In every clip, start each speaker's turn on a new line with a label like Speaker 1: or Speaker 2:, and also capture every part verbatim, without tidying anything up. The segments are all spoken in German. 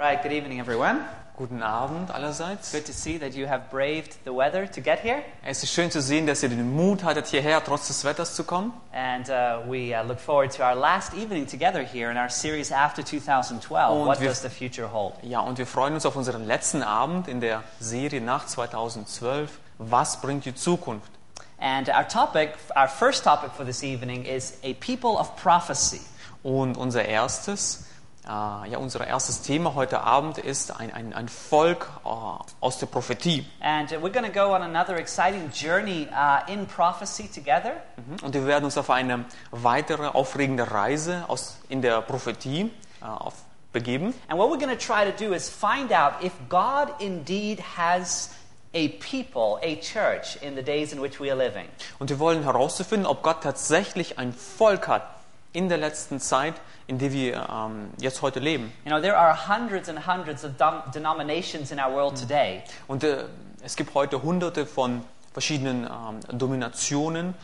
Speaker 1: Right, good evening everyone.
Speaker 2: Guten Abend allerseits.
Speaker 1: Good to see that you have braved the weather to get here.
Speaker 2: Es ist schön zu sehen, dass ihr den Mut hattet, hierher trotz des Wetters zu kommen.
Speaker 1: And uh, we uh, look forward to our last evening together here in our series after twenty twelve.
Speaker 2: Und
Speaker 1: What
Speaker 2: wir-
Speaker 1: does the future hold?
Speaker 2: Ja, und wir freuen uns auf unseren letzten Abend in der Serie nach zweitausendzwölf. Was bringt die Zukunft?
Speaker 1: And our topic, our first topic for this evening is a people of prophecy.
Speaker 2: Und unser erstes, äh, ja, unser erstes Thema heute Abend ist ein, ein, ein Volk äh, aus der Prophetie.
Speaker 1: And uh, we're going to go on another exciting journey uh, in prophecy together.
Speaker 2: Mhm. Und wir werden uns auf eine weitere aufregende Reise aus, in der Prophetie äh, auf, begeben.
Speaker 1: And what we're going to try to do is find out if God indeed has a people, a church, in the days in which we are living.
Speaker 2: Und wir wollen herausfinden, ob Gott tatsächlich ein Volk hat in der letzten Zeit, in der wir ähm, jetzt heute leben.
Speaker 1: You know, there are hundreds and hundreds of dom- denominations in our world today.
Speaker 2: Und äh, es gibt heute hunderte von verschiedenen ähm, Dominationen.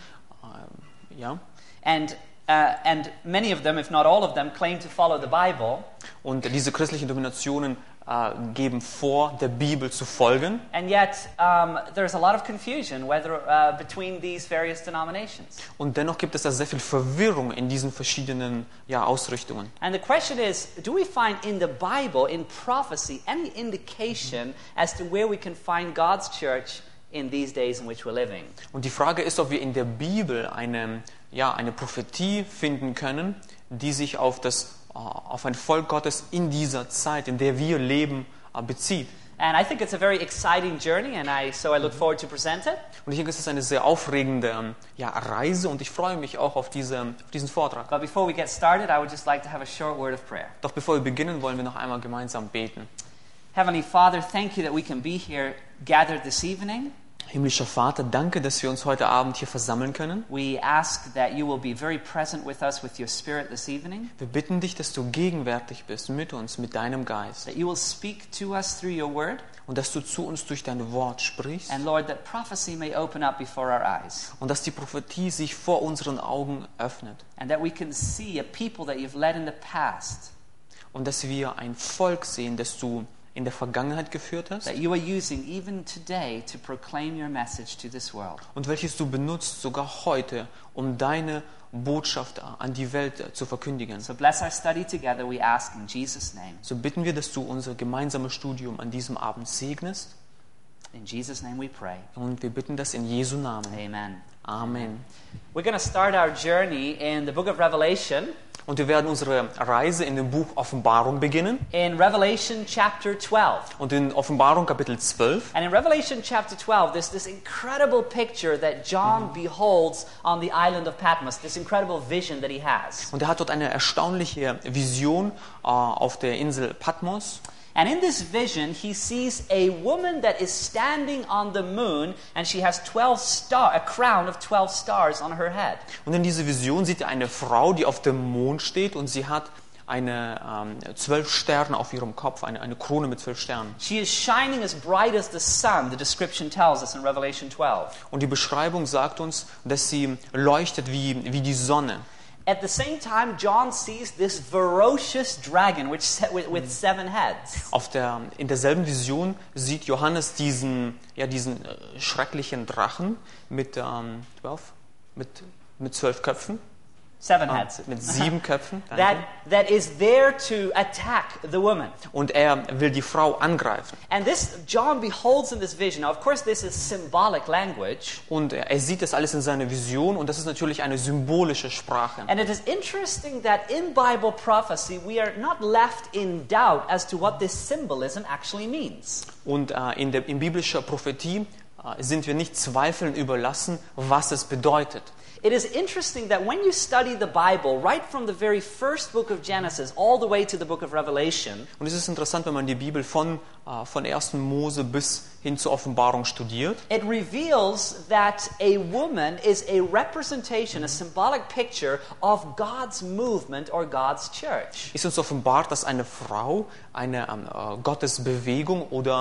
Speaker 2: ähm, ja.
Speaker 1: And, uh, and many of them, if not all of them, claim to follow the Bible.
Speaker 2: Und diese christlichen Dominationen äh, geben vor, der Bibel zu folgen.
Speaker 1: And yet, um, there's a lot of confusion whether, uh, between these various denominations.
Speaker 2: Und dennoch gibt es da sehr viel Verwirrung in diesen verschiedenen ja, Ausrichtungen.
Speaker 1: And the question is, do we find in the Bible, in prophecy, any indication as to where we can find God's church in these days in which we're living?
Speaker 2: Und die Frage ist, ob wir in der Bibel eine, ja, eine Prophetie finden können, die sich auf, das, äh, auf ein Volk Gottes in dieser Zeit, in der wir leben, äh, bezieht.
Speaker 1: And I think it's a very exciting journey, and I, so I look forward to present it.
Speaker 2: Und ich denke, es ist eine sehr aufregende ähm, ja, Reise und ich freue mich auch auf, diese, auf diesen Vortrag.
Speaker 1: But before we get started, I would just like to have a short word of prayer.
Speaker 2: Doch bevor wir beginnen, wollen wir noch einmal gemeinsam beten.
Speaker 1: Heavenly Father, thank you that we can be here gathered this evening.
Speaker 2: Himmlischer Vater, danke, dass wir uns heute Abend hier versammeln können.
Speaker 1: We ask that you will be very present with us with your Spirit this evening,
Speaker 2: Wir bitten dich, dass du gegenwärtig bist mit uns, mit deinem Geist.
Speaker 1: that you will speak to us through your word,
Speaker 2: Und dass du zu uns durch dein Wort sprichst.
Speaker 1: and Lord, that prophecy may open up before our eyes,
Speaker 2: Und dass die Prophetie sich vor unseren Augen öffnet.
Speaker 1: and that we can see a people that you've led in the past,
Speaker 2: Und dass wir ein Volk sehen, das du in der Vergangenheit geführt hast.
Speaker 1: that you are using even today to proclaim your message to this world.
Speaker 2: Und welches du benutzt sogar heute, um deine Botschaft an die Welt zu verkündigen.
Speaker 1: So bless our study together, we ask in Jesus' name.
Speaker 2: So bitten wir, dass du unser gemeinsames Studium an diesem Abend segnest.
Speaker 1: In Jesus' name we pray.
Speaker 2: Und wir bitten das in Jesu Namen.
Speaker 1: Amen.
Speaker 2: Amen.
Speaker 1: We're going to start our journey in the book of Revelation,
Speaker 2: Und wir werden unsere Reise in dem Buch Offenbarung beginnen.
Speaker 1: in Revelation chapter twelve.
Speaker 2: Und in Offenbarung Kapitel zwölf.
Speaker 1: And in Revelation chapter twelve, there's this incredible picture that John beholds on the island of Patmos, this incredible vision that he has.
Speaker 2: Und er hat dort eine erstaunliche Vision äh, auf der Insel Patmos.
Speaker 1: And in this vision, he sees a woman that is standing on the moon, and she has twelve star, a crown of twelve stars on her head.
Speaker 2: Und in dieser Vision sieht er eine Frau, die auf dem Mond steht und sie hat eine ähm, zwölf Sterne auf ihrem Kopf, eine, eine Krone mit zwölf Sternen.
Speaker 1: She is shining as bright as the sun, the description tells us in Revelation twelve.
Speaker 2: Und die Beschreibung sagt uns, dass sie leuchtet wie, wie die Sonne.
Speaker 1: At the same time, John sees this ferocious dragon which se- with, with seven heads.
Speaker 2: Auf der, in derselben Vision sieht Johannes diesen, ja, diesen äh, schrecklichen Drachen mit, ähm, zwölf, mit, mit zwölf Köpfen,
Speaker 1: Seven
Speaker 2: ah,
Speaker 1: heads.
Speaker 2: mit sieben Köpfen.
Speaker 1: That,
Speaker 2: danke.
Speaker 1: that is there to attack the woman.
Speaker 2: Und er will die Frau angreifen.
Speaker 1: And this, John beholds in this vision. Now, of course, this is symbolic language.
Speaker 2: Und er, er sieht das alles in seiner Vision und das ist natürlich eine symbolische Sprache.
Speaker 1: And it is interesting that in Bible prophecy, we are not left in doubt as to what this symbolism actually means.
Speaker 2: Und äh, in der in biblischer Prophetie äh, sind wir nicht Zweifeln überlassen, was es bedeutet.
Speaker 1: It is interesting that when you study the Bible, right from the very first book of Genesis all the way to the book of Revelation,
Speaker 2: Und es ist interessant, wenn man die Bibel von, äh, von ersten Mose bis hin zur Offenbarung studiert.
Speaker 1: it reveals that a woman is a representation, a symbolic picture of God's movement or God's church.
Speaker 2: Ist uns offenbart, dass eine Frau eine ähm, äh, Gottesbewegung oder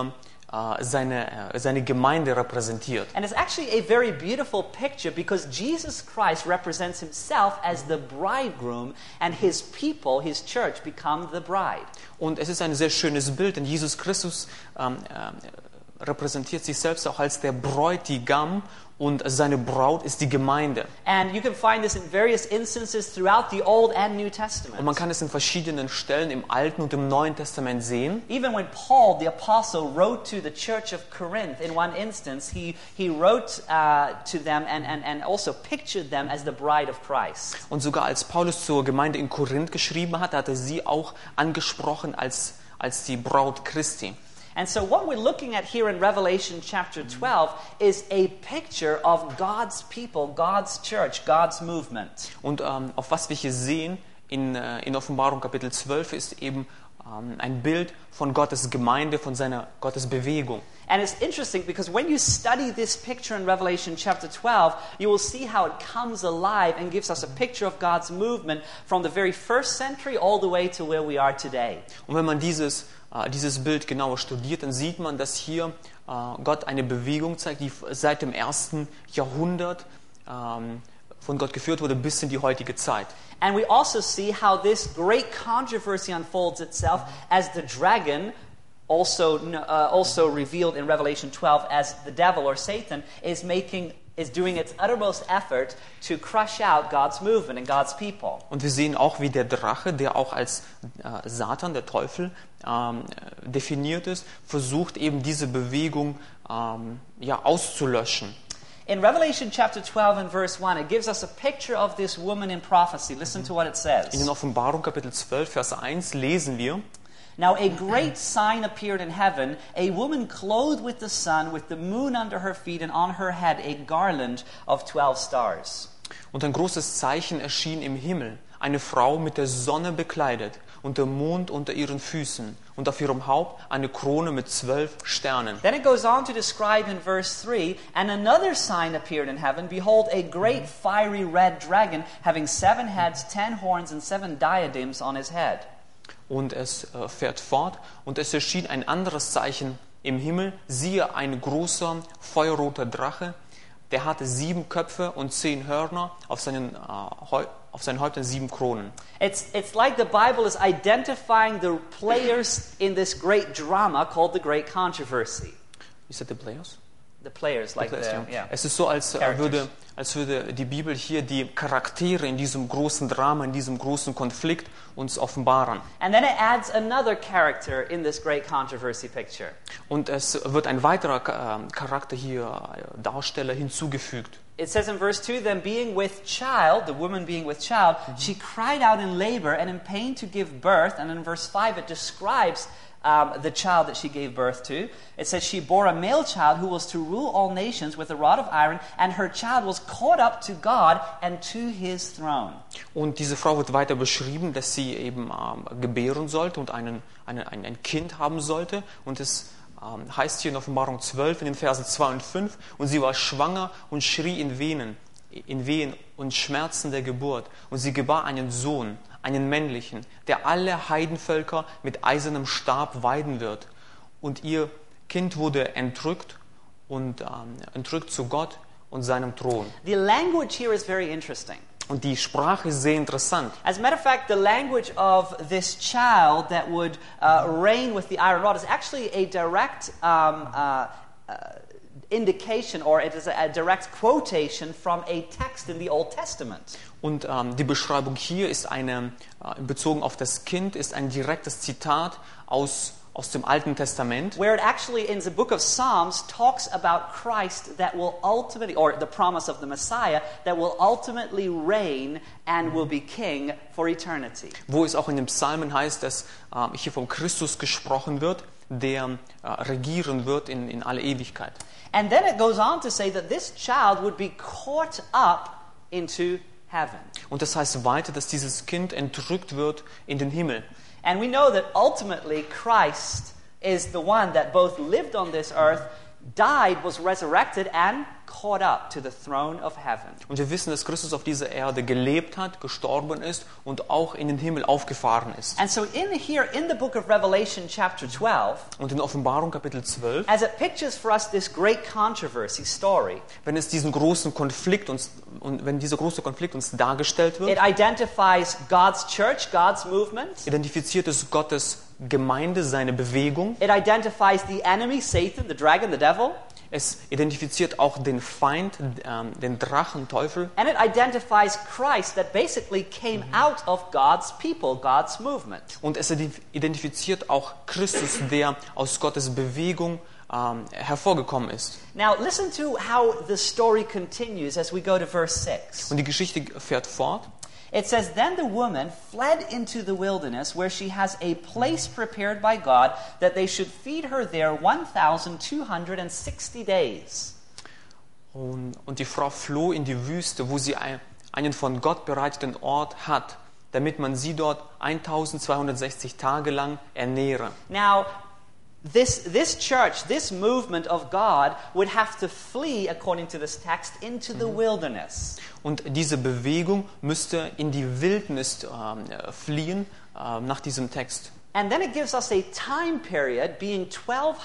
Speaker 2: äh, seine, äh, seine Gemeinde repräsentiert.
Speaker 1: And it's actually a very beautiful picture because Jesus Christ represents himself as the bridegroom and his people, his church, become the bride.
Speaker 2: Und es ist ein sehr schönes Bild, denn Jesus Christus ähm, äh, repräsentiert sich selbst auch als der Bräutigam und seine Braut ist die Gemeinde.
Speaker 1: And you can find this in various instances throughout the Old and New
Speaker 2: Und man
Speaker 1: Testament.
Speaker 2: kann es in verschiedenen Stellen im Alten und im Neuen Testament sehen.
Speaker 1: Even when Paul, the apostle, wrote to the church of Corinth, in one instance, he, he wrote uh, to them and, and, and also pictured them as the bride of Christ.
Speaker 2: Und sogar als Paulus zur Gemeinde in Korinth geschrieben hat, hat er sie auch angesprochen als, als die Braut Christi.
Speaker 1: And so what we're looking at here in Revelation chapter twelve is a picture of God's people, God's church, God's movement.
Speaker 2: Und ähm, auf was wir hier sehen in, äh, in Offenbarung Kapitel zwölf ist eben ähm, ein Bild von Gottes Gemeinde, von seiner Gottes Bewegung.
Speaker 1: And it's interesting because when you study this picture in Revelation chapter twelve, you will see how it comes alive and gives us a picture of God's movement from the very first century all the way to where we are today.
Speaker 2: Und wenn man dieses, äh, dieses Bild genauer studiert, dann sieht man, dass hier äh, Gott eine Bewegung zeigt, die seit dem ersten Jahrhundert ähm, von Gott geführt wurde bis in die heutige Zeit.
Speaker 1: And we also see how this great controversy unfolds itself as the dragon, also uh, also revealed in Revelation twelve as the devil or Satan, is making is doing its uttermost effort to crush out God's movement and God's people.
Speaker 2: Und wir sehen auch, wie der Drache, der auch als äh, Satan, der Teufel, ähm, definiert ist, versucht eben diese Bewegung ähm, ja, auszulöschen.
Speaker 1: In Revelation chapter twelve and verse one, it gives us a picture of this woman in prophecy. Listen to what it says.
Speaker 2: In Offenbarung Kapitel zwölf, Vers eins lesen wir:
Speaker 1: Now a great sign appeared in heaven, a woman clothed with the sun, with the moon under her feet, and on her head a garland of twelve stars.
Speaker 2: Und ein großes Zeichen erschien im Himmel, eine Frau mit der Sonne bekleidet und der Mond unter ihren Füßen und auf ihrem Haupt eine Krone mit zwölf Sternen.
Speaker 1: Then it goes on to describe in verse three, and another sign appeared in heaven, behold a great fiery red dragon, having seven heads, ten horns, and seven diadems on his head.
Speaker 2: Und es äh, fährt fort, und es erschien ein anderes Zeichen im Himmel, siehe ein großer, feuerroter Drache, der hatte sieben Köpfe und zehn Hörner, auf seinen, äh, auf seinen Häuptern sieben Kronen.
Speaker 1: It's, it's like the Bible is identifying the players in this great drama called the Great Controversy.
Speaker 2: Is that the players?
Speaker 1: The players, like
Speaker 2: Players,
Speaker 1: the,
Speaker 2: ja.
Speaker 1: yeah.
Speaker 2: Es ist so, als äh,
Speaker 1: Characters.
Speaker 2: würde, als würde die Bibel hier die Charaktere in diesem großen Drama, in diesem großen Konflikt uns offenbaren.
Speaker 1: And then it adds another character in this Great Controversy picture.
Speaker 2: Und es wird ein weiterer äh, Charakter hier, äh, Darsteller hinzugefügt.
Speaker 1: It says in verse two, then being with child, the woman being with child, mm-hmm. she cried out in labor and in pain to give birth. And in verse five it describes um, the child that she gave birth to. It says she bore a male child who was to rule all nations with a rod of iron, and her child was caught up to God and to his throne.
Speaker 2: Und diese Frau wird weiter beschrieben, dass sie eben ähm, gebären sollte und einen, einen, ein, ein Kind haben sollte. Und es ähm, heißt hier in Offenbarung zwölf in den Versen zwei und fünf, und sie war schwanger und schrie in Wehen, in Wehen und Schmerzen der Geburt. Und sie gebar einen Sohn, einen männlichen, der alle Heidenvölker mit eisernem Stab weiden wird. Und ihr Kind wurde entrückt und ähm, entrückt zu Gott und seinem Thron.
Speaker 1: The language here is very interesting.
Speaker 2: Und die Sprache ist sehr interessant.
Speaker 1: As a matter of fact, the language of this child that would uh, reign with the iron rod is actually a direct um, uh, uh, indication, or it is a, a direct quotation from a text in the Old Testament.
Speaker 2: Und ähm, die Beschreibung hier ist eine, äh, bezogen auf das Kind, ist ein direktes Zitat aus aus dem Alten Testament,
Speaker 1: where it actually in the book of Psalms talks about Christ that will ultimately, or the promise of the Messiah, that will ultimately reign and will be king for eternity.
Speaker 2: Wo es auch in den Psalmen heißt, dass äh, hier von Christus gesprochen wird, der äh, regieren wird in, in alle Ewigkeit.
Speaker 1: And then it goes on to say that this child would be caught up into heaven.
Speaker 2: Und das heißt weiter, dass dieses Kind entrückt wird in den Himmel.
Speaker 1: And we know that ultimately Christ is the one that both lived on this earth, died, was resurrected, and caught up to the throne of heaven.
Speaker 2: Und wir wissen, dass Christus auf dieser Erde gelebt hat, gestorben ist und auch in den Himmel aufgefahren ist.
Speaker 1: And so in here, in the book of Revelation chapter twelve,
Speaker 2: Und in Offenbarung Kapitel zwölf,
Speaker 1: as it pictures for us this great controversy story,
Speaker 2: wenn es diesen großen Konflikt uns, und wenn dieser große Konflikt uns dargestellt wird,
Speaker 1: it identifies God's church, God's movement.
Speaker 2: identifiziert es Gottes Gemeinde, seine Bewegung.
Speaker 1: It identifies the enemy, Satan, the dragon, the devil.
Speaker 2: Es identifiziert auch den Feind, ähm, den Drachen, Teufel.
Speaker 1: And it identifies Christ that basically came out of God's people, God's movement.
Speaker 2: Und es identifiziert auch Christus, der aus Gottes Bewegung ähm, hervorgekommen ist.
Speaker 1: Now listen to how the story continues as we go to verse six.
Speaker 2: Und die Geschichte fährt fort.
Speaker 1: It says, "Then the woman fled into the wilderness, where she has a place prepared by God, that they should feed her there one thousand two hundred sixty days."
Speaker 2: Und, und die Frau floh in die Wüste, wo sie ein, einen von Gott bereiteten Ort hat, damit man sie dort eintausendzweihundertsechzig Tage lang ernähre.
Speaker 1: Now, this, this church, this movement of God would have to flee, according to this text, into the wilderness.
Speaker 2: Und diese Bewegung müsste in die Wildnis ähm, fliehen äh, nach diesem Text.
Speaker 1: And then it gives us a time period being twelve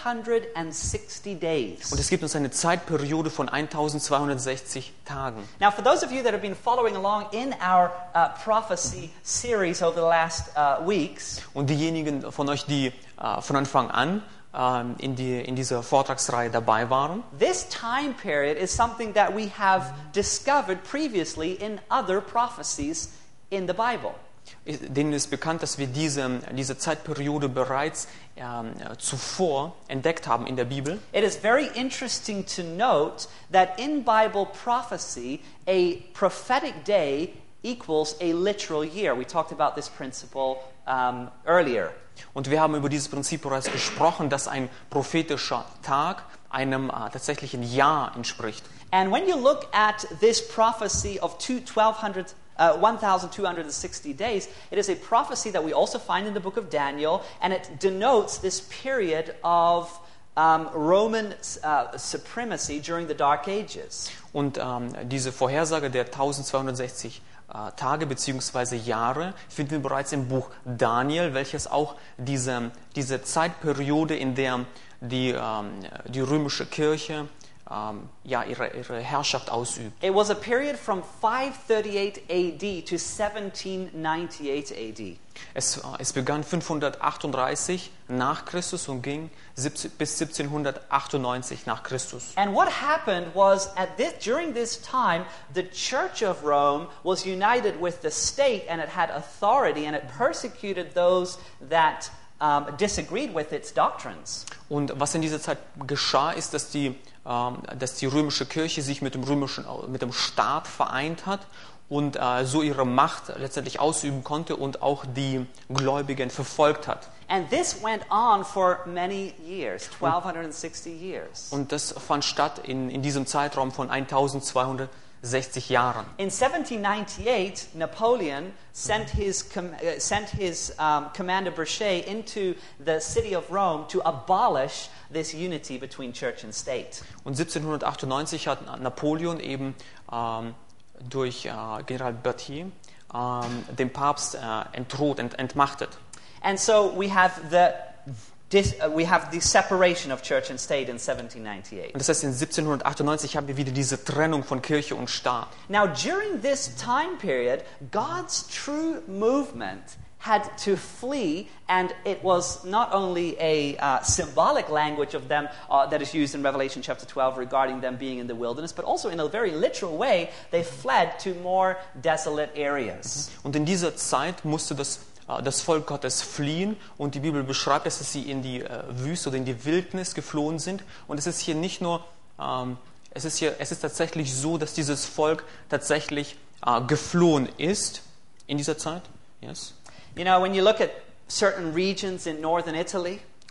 Speaker 1: sixty days.
Speaker 2: Und es gibt uns eine Zeitperiode von eintausendzweihundertsechzig Tagen.
Speaker 1: Now, for those of you that have been following along in our uh, prophecy series over the last uh, weeks,
Speaker 2: Und diejenigen von euch, die äh, von Anfang an ähm, in, die, in dieser Vortragsreihe dabei waren,
Speaker 1: this time period is something that we have discovered previously in other prophecies in the Bible.
Speaker 2: denen ist bekannt, dass wir diese, diese Zeitperiode bereits ähm, zuvor entdeckt haben in der Bibel.
Speaker 1: It is very interesting to note that in Bible prophecy, a prophetic day equals a literal year. We talked about this principle um, earlier.
Speaker 2: Und wir haben über dieses Prinzip bereits gesprochen, dass ein prophetischer Tag einem äh, tatsächlichen Jahr entspricht.
Speaker 1: And when you look at this prophecy of twelve hundred Uh, one thousand two hundred sixty days, it is a prophecy that we also find in the book of Daniel, and it denotes this period of um, Roman uh, supremacy during the Dark Ages.
Speaker 2: Und ähm, diese Vorhersage der eintausendzweihundertsechzig äh, Tage bzw. Jahre finden wir bereits im Buch Daniel, welches auch diese, diese Zeitperiode, in der die, ähm, die römische Kirche Um, ja, ihre, ihre Herrschaft ausübt.
Speaker 1: It was a period from five thirty-eight A D to seventeen ninety-eight A D.
Speaker 2: Es, es begann fünfhundertachtunddreißig nach Christus und ging bis siebzehnhundertachtundneunzig nach Christus.
Speaker 1: And what happened was at this during this time the Church of Rome was united with the state, and it had authority, and it persecuted those that um, disagreed with its doctrines.
Speaker 2: Und was in dieser Zeit geschah, ist, dass die ähm, dass die römische Kirche sich mit dem römischen mit dem Staat vereint hat und äh, so ihre Macht letztendlich ausüben konnte und auch die Gläubigen verfolgt hat.
Speaker 1: And this went on for many years, twelve sixty years.
Speaker 2: Und das fand statt in, in diesem Zeitraum von eintausendzweihundertsechzig Jahren.
Speaker 1: In seventeen ninety-eight, Napoleon sent his com- uh, sent his um, commander Berthier into the city of Rome to abolish this unity between church and state.
Speaker 2: Und siebzehnhundertachtundneunzig hat Napoleon eben ähm, durch äh, General Berthier ähm, den Papst äh, entthront, ent, entmachtet.
Speaker 1: And so we have the This, uh, we have the separation of church and state in seventeen ninety-eight.
Speaker 2: Und das heißt, in siebzehnhundertachtundneunzig haben wir wieder diese Trennung von Kirche und Staat.
Speaker 1: Now, during this time period, God's true movement had to flee, and it was not only a uh, symbolic language of them uh, that is used in Revelation chapter twelve regarding them being in the wilderness, but also in a very literal way, they fled to more desolate areas.
Speaker 2: Und in dieser Zeit musste das das Volk Gottes fliehen, und die Bibel beschreibt, dass sie in die äh, Wüste oder in die Wildnis geflohen sind. Und es ist hier nicht nur, ähm, es ist hier, es ist tatsächlich so, dass dieses Volk tatsächlich äh, geflohen ist in dieser Zeit. Yes.
Speaker 1: You know, when you look at certain regions in northern Italy,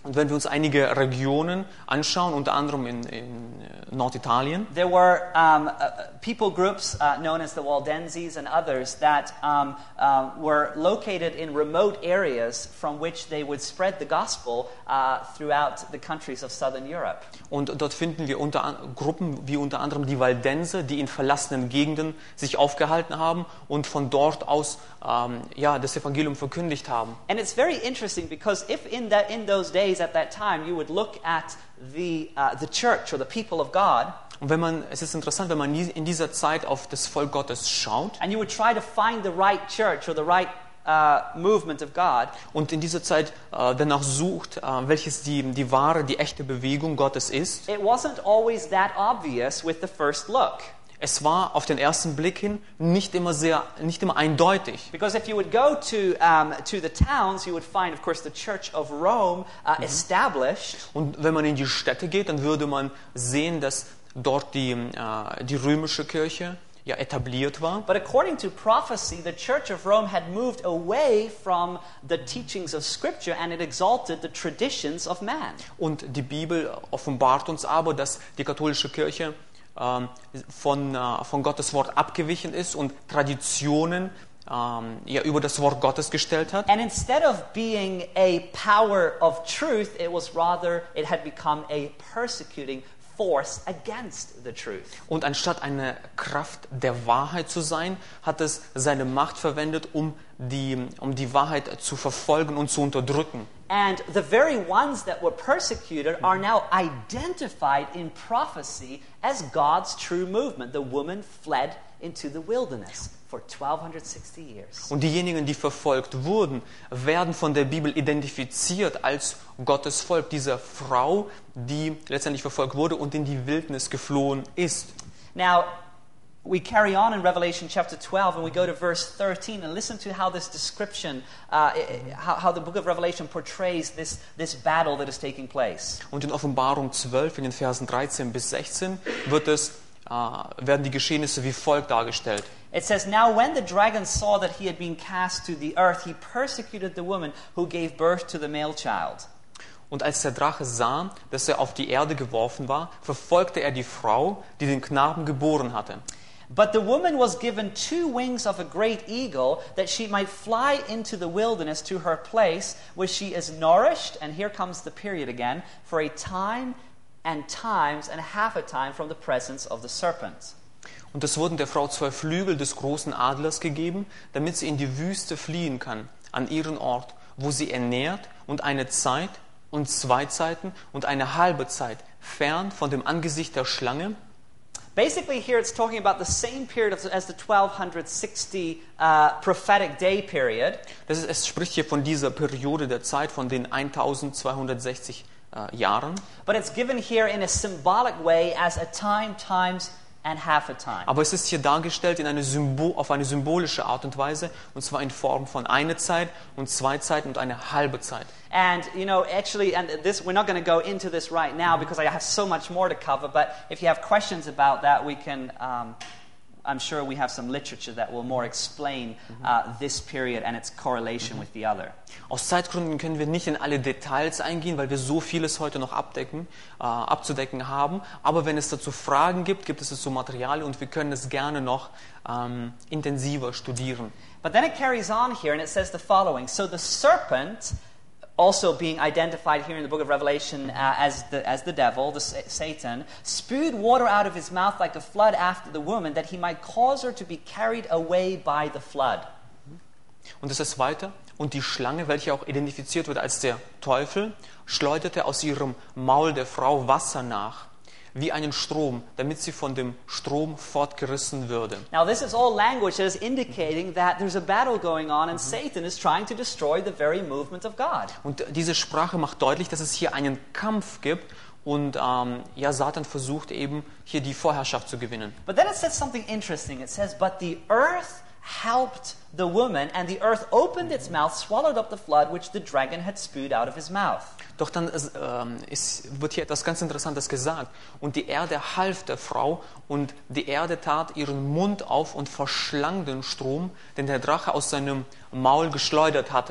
Speaker 2: Und wenn wir uns einige Regionen anschauen, unter anderem in, in Norditalien,
Speaker 1: there were um, uh, people groups uh, known as the Waldenses and others that um, uh, were located in remote areas from which they would spread the gospel uh, throughout the countries of southern Europe.
Speaker 2: Und dort finden wir unter an, Gruppen wie unter anderem die Waldense, die in verlassenen Gegenden sich aufgehalten haben und von dort aus ähm, ja, das Evangelium verkündigt haben.
Speaker 1: And it's very interesting because if in that in those days at that time you would look at the uh, the church or the people of God,
Speaker 2: Und wenn man, es ist interessant, wenn man in dieser Zeit auf das Volk Gottes schaut
Speaker 1: and you would try to find the right church or the right uh, movement of God,
Speaker 2: und in dieser Zeit äh, danach sucht, äh, welches die, die wahre, die echte Bewegung Gottes ist,
Speaker 1: it wasn't always that obvious with the first look.
Speaker 2: es war auf den ersten Blick hin nicht immer sehr, nicht immer eindeutig.
Speaker 1: Because if you would go to um, to the towns, you would find, of course, the Church of Rome uh, established.
Speaker 2: Und wenn man in die Städte geht, dann würde man sehen, dass dort die, äh, die römische Kirche ja etabliert war.
Speaker 1: But according to prophecy, the Church of Rome had moved away from the teachings of Scripture and it exalted the traditions of man.
Speaker 2: Und die Bibel offenbart uns aber, dass die katholische Kirche ähm, von, äh, von Gottes Wort abgewichen ist und Traditionen ähm, ja, über das Wort Gottes gestellt hat.
Speaker 1: And instead of being a power of truth, it was rather, it had become a persecuting force against the truth.
Speaker 2: Und anstatt eine Kraft der Wahrheit zu sein, hat es seine Macht verwendet, um die, um die Wahrheit zu verfolgen und zu unterdrücken.
Speaker 1: And the very ones that were persecuted are now identified in prophecy as God's true movement. The woman fled into the wilderness for twelve sixty years.
Speaker 2: Und diejenigen, die verfolgt wurden, werden von der Bibel identifiziert als Gottes Volk, dieser Frau, die letztendlich verfolgt wurde und in die Wildnis geflohen ist.
Speaker 1: Now, we carry on in Revelation chapter twelve and we go to verse thirteen and listen to how this description, uh, how, how the book of Revelation portrays this, this battle that is taking place.
Speaker 2: Und in Offenbarung zwölf, in den Versen dreizehn bis sechzehn, wird es, äh, werden die Geschehnisse wie folgt dargestellt.
Speaker 1: It says, "Now when the dragon saw that he had been cast to the earth, he persecuted the woman who gave birth to the male child."
Speaker 2: Und als der Drache sah, dass er auf die Erde geworfen war, verfolgte er die Frau, die den Knaben geboren hatte.
Speaker 1: But the woman was given two wings of a great eagle, that she might fly into the wilderness to her place, where she is nourished, and here comes the period again, for a time and times and half a time from the presence of the serpent.
Speaker 2: Und es wurden der Frau zwei Flügel des großen Adlers gegeben, damit sie in die Wüste fliehen kann, an ihren Ort, wo sie ernährt und eine Zeit und zwei Zeiten und eine halbe Zeit fern von dem Angesicht der Schlange.
Speaker 1: Basically, here it's talking about the same period as the twelve sixty uh, prophetic day period.
Speaker 2: Das ist, es spricht hier von dieser Periode der Zeit, von den zwölfhundertsechzig äh, Jahren.
Speaker 1: But it's given here in a symbolic way as a time, times, and half a time.
Speaker 2: Aber es ist hier dargestellt in eine Symbol, auf eine symbolische Art und Weise, und zwar in Form von eine Zeit und zwei Zeiten und eine halbe Zeit.
Speaker 1: And, you know, actually, and this, we're not going to go into this right now because I have so much more to cover, but if you have questions about that, we can, um, I'm sure we have some literature that will more explain uh, this period and its correlation with the other.
Speaker 2: Aus Zeitgründen können wir nicht in alle Details eingehen, weil wir so vieles heute noch abdecken, äh, abzudecken haben. Aber wenn es dazu Fragen gibt, gibt es dazu Material und wir können es gerne noch ähm, intensiver studieren.
Speaker 1: But then it carries on here and it says the following. So the serpent, also being identified here in the book of Revelation uh, as the as the devil, the Satan, spewed water out of his mouth like a flood after the woman, that he might cause her to be carried away by the flood.
Speaker 2: Und es ist weiter. Und die Schlange, welche auch identifiziert wird als der Teufel, schleuderte aus ihrem Maul der Frau Wasser nach, wie einen Strom, damit sie von dem Strom fortgerissen würde.
Speaker 1: Now this is all language that is indicating that there's a battle going on and Satan is trying to destroy the very movement of God.
Speaker 2: Und diese Sprache macht deutlich, dass es hier einen Kampf gibt und ähm, ja, Satan versucht eben hier die Vorherrschaft zu gewinnen.
Speaker 1: But then it says something interesting. It says, but the earth helped the woman, and the earth opened its mouth, swallowed up the flood which the dragon had spewed out of his mouth.
Speaker 2: Doch dann ähm, ist, wird hier etwas ganz Interessantes gesagt. Und die Erde half der Frau, und die Erde tat ihren Mund auf und verschlang den Strom, den der Drache aus seinem Maul geschleudert hatte.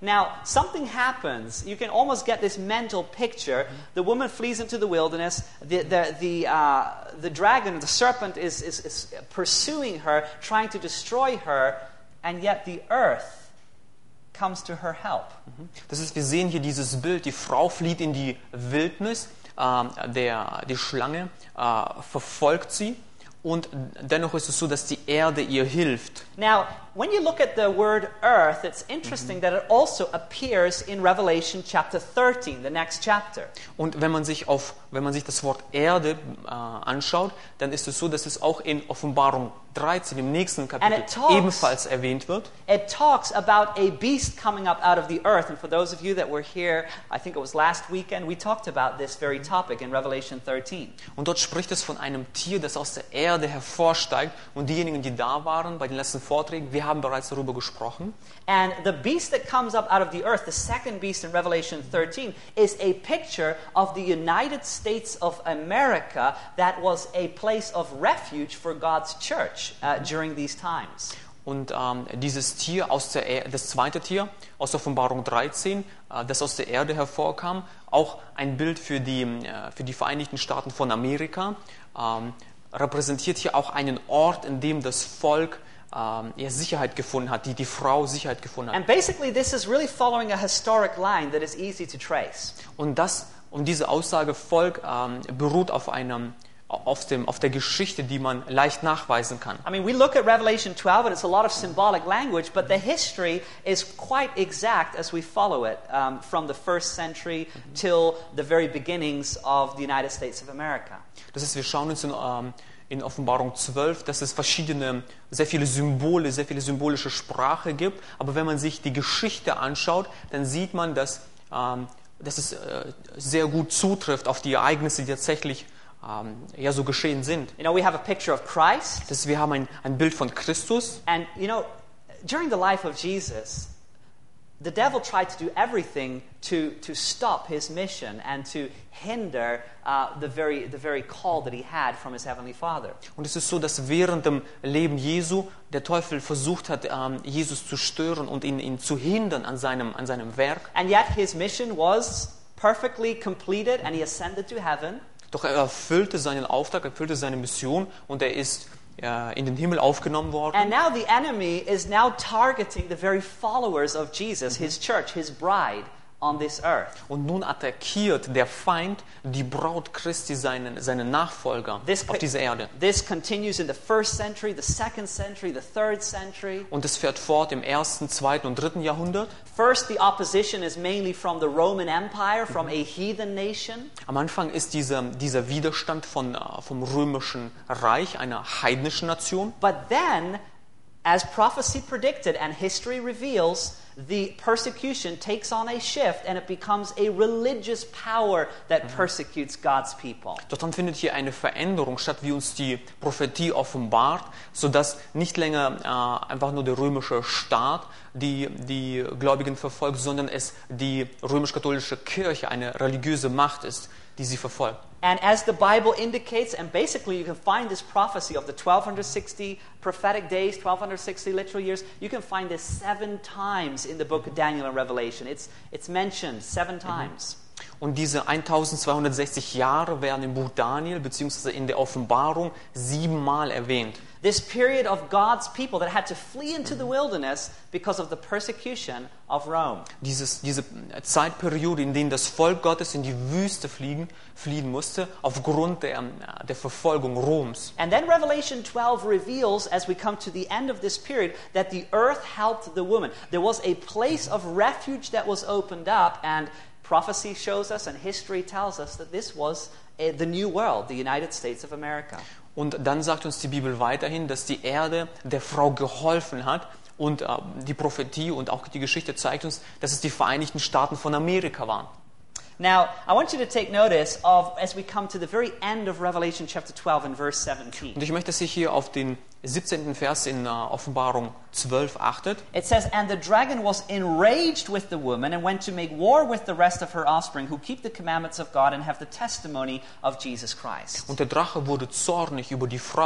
Speaker 1: Now, something happens. You can almost get this mental picture. The woman flees into the wilderness. The, the, the, uh, the dragon, the serpent, is, is, is pursuing her, trying to destroy her, and yet the earth comes to her help.
Speaker 2: Das ist, wir sehen hier dieses Bild. Die Frau flieht in die Wildnis. Ähm, der, die Schlange äh, verfolgt sie. Und dennoch ist es so, dass die Erde ihr hilft.
Speaker 1: Now, when you look at the word earth, it's interesting that it also appears in Revelation chapter thirteen, the next chapter.
Speaker 2: Und wenn man sich auf, wenn man sich das Wort Erde äh, anschaut, dann ist es so, dass es auch in Offenbarung dreizehn, im nächsten Kapitel,
Speaker 1: talks,
Speaker 2: ebenfalls erwähnt wird.
Speaker 1: It talks about a beast coming up out of the earth. And for those of you that were here, I think it was last weekend, we talked about this very topic in Revelation thirteen.
Speaker 2: Und dort spricht es von einem Tier, das aus der Erde hervorsteigt. Und diejenigen, die da waren bei den letzten Vorträgen, wir haben bereits darüber gesprochen.
Speaker 1: And the beast that comes up out of the earth, the second beast in Revelation thirteen, is a picture of the United States of America that was a place of refuge for God's church uh, during these times.
Speaker 2: Und ähm, dieses Tier, aus der er- das zweite Tier aus Offenbarung dreizehn, äh, das aus der Erde hervorkam, auch ein Bild für die, äh, für die Vereinigten Staaten von Amerika, ähm, repräsentiert hier auch einen Ort, in dem das Volk ähm, ja, Sicherheit gefunden hat, die die Frau Sicherheit gefunden hat.
Speaker 1: And basically this is really following a historic line that is easy to trace.
Speaker 2: Und das, und diese Aussage Volk ähm, beruht auf einem Auf, dem, auf der Geschichte, die man leicht nachweisen kann.
Speaker 1: I mean, we look at Revelation twelve and it's a lot of symbolic language, but the history is quite exact as we follow it um, from the first century till the very beginnings of the United States of America.
Speaker 2: Das ist, wir schauen uns in, ähm, in Offenbarung zwölf, dass es verschiedene, sehr viele Symbole, sehr viele symbolische Sprache gibt. Aber wenn man sich die Geschichte anschaut, dann sieht man, dass, ähm, dass es äh, sehr gut zutrifft auf die Ereignisse, die tatsächlich ähm, ja, so geschehen sind.
Speaker 1: You know, we have a picture of Christ.
Speaker 2: Das, wir haben ein, ein Bild von Christus.
Speaker 1: And, you know, during the life of Jesus, the devil tried to do everything to, to stop his mission and to hinder uh, the, very, the very call that he had from his heavenly Father.
Speaker 2: Und es ist so, dass während dem Leben Jesu der Teufel versucht hat, ähm, Jesus zu stören und ihn, ihn zu hindern an seinem, an seinem Werk.
Speaker 1: And yet his mission was perfectly completed and he ascended to heaven.
Speaker 2: Doch er erfüllte seinen Auftrag, erfüllte seine Mission und er ist äh, in den Himmel aufgenommen worden.
Speaker 1: And now the enemy is now targeting the very followers of Jesus, his church, his bride on this earth.
Speaker 2: Und nun attackiert der Feind die Braut Christi, seinen, seinen Nachfolger
Speaker 1: This,
Speaker 2: auf dieser Erde.
Speaker 1: this continues in the first century, the second century, the third century.
Speaker 2: Und es fährt fort im ersten, zweiten und dritten Jahrhundert.
Speaker 1: First, the opposition is mainly from the Roman Empire, from a heathen nation.
Speaker 2: Am Anfang ist dieser, dieser Widerstand von, äh, vom römischen Reich, einer heidnischen Nation.
Speaker 1: But then, as prophecy predicted and history reveals, the persecution takes on a shift and it becomes a religious power that persecutes God's people.
Speaker 2: Doch dann findet hier eine Veränderung statt, wie uns die Prophetie offenbart, sodass nicht länger äh, einfach nur der römische Staat die, die Gläubigen verfolgt, sondern es die römisch-katholische Kirche, eine religiöse Macht ist, die sie verfolgt.
Speaker 1: And as the Bible indicates, and basically you can find this prophecy of the twelve sixty prophetic days, twelve sixty literal years, you can find this seven times in the book of Daniel and Revelation. It's, it's mentioned seven times.
Speaker 2: Und diese zwölfhundertsechzig Jahre werden im Buch Daniel bzw. in der Offenbarung siebenmal erwähnt.
Speaker 1: This period of God's people that had to flee into the wilderness because of the persecution of Rome.
Speaker 2: Dieses, diese Zeitperiode, in der das Volk Gottes in die Wüste fliegen, fliehen musste, aufgrund der, der Verfolgung Roms.
Speaker 1: And then Revelation twelve reveals, as we come to the end of this period, that the earth helped the woman. There was a place of refuge that was opened up, and prophecy shows us and history tells us that this was uh, the new world, the United States of America.
Speaker 2: Und dann sagt uns die Bibel weiterhin, dass die Erde der Frau geholfen hat. Und äh, die Prophetie und auch die Geschichte zeigt uns, dass es die Vereinigten Staaten von Amerika waren.
Speaker 1: Now, I want you to take notice of, as we come to the very end of Revelation chapter twelve and verse seventeen.
Speaker 2: Und ich möchte, dass ihr hier auf den siebzehnten Vers in uh, Offenbarung zwölf achtet.
Speaker 1: It says, "And the dragon was enraged with the woman and went to make war with the rest of her offspring who keep the commandments of God and have the testimony of Jesus Christ."
Speaker 2: Und der Drache wurde zornig über die Frau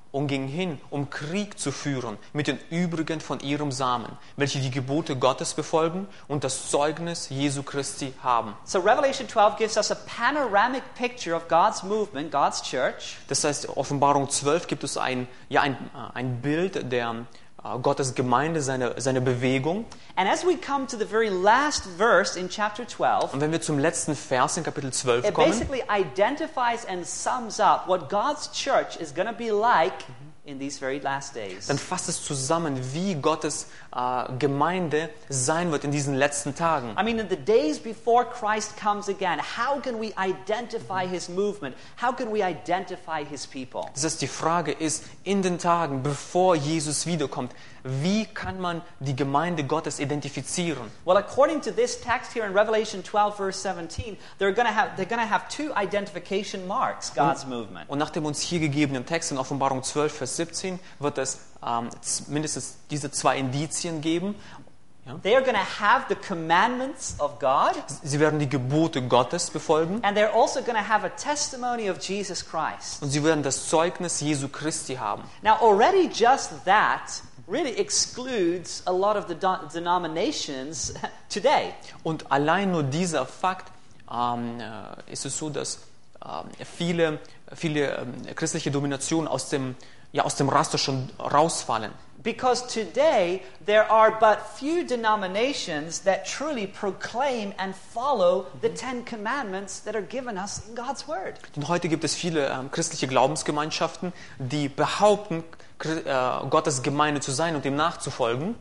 Speaker 2: und ging hin, um Krieg zu führen mit den übrigen von ihrem Samen, welche die Gebote Gottes befolgen und das Zeugnis Jesu Christi haben.
Speaker 1: So Revelation twelve gives us a panoramic picture of God's movement, God's church.
Speaker 2: Das heißt, Offenbarung zwölf gibt es ein, ja, ein, ein Bild der Gottes Gemeinde, seine, seine Bewegung.
Speaker 1: And as we come to the very last verse in chapter twelve,
Speaker 2: Und wenn wir zum letzten Vers in Kapitel zwölf
Speaker 1: it
Speaker 2: kommen,
Speaker 1: basically identifies and sums up what God's church is going to be like in these very last days.
Speaker 2: dann fasst es zusammen, wie Gottes äh, Gemeinde sein wird in diesen letzten Tagen.
Speaker 1: I mean, in the days before Christ comes again, how can we identify his movement? How can we identify his people?
Speaker 2: Das heißt, die Frage ist, in den Tagen, bevor Jesus wiederkommt, wie kann man die Gemeinde Gottes identifizieren?
Speaker 1: Well, according to this text here in Revelation twelve, verse seventeen, they're going to have they're going to have two identification marks, God's movement.
Speaker 2: Und nach dem uns hier gegebenen Text in Offenbarung zwölf, Vers siebzehn, wird es ähm, mindestens diese zwei Indizien geben.
Speaker 1: They are going to have the commandments of God,
Speaker 2: Sie werden die Gebote Gottes befolgen
Speaker 1: and they're also going to have a testimony of Jesus Christ.
Speaker 2: und sie werden das Zeugnis Jesu Christi haben.
Speaker 1: Now, already just that really excludes a lot of the do- denominations today.
Speaker 2: Und allein nur dieser Fakt ähm, äh, ist es so, dass ähm, viele, viele ähm, christliche Dominationen aus dem, ja, aus dem Raster schon rausfallen.
Speaker 1: Because today there are but few denominations that truly proclaim and follow the Ten Commandments that are given us in God's Word.
Speaker 2: Denn heute gibt es viele ähm, christliche Glaubensgemeinschaften, die behaupten, äh, Gottes Gemeinde zu sein und dem nachzufolgen.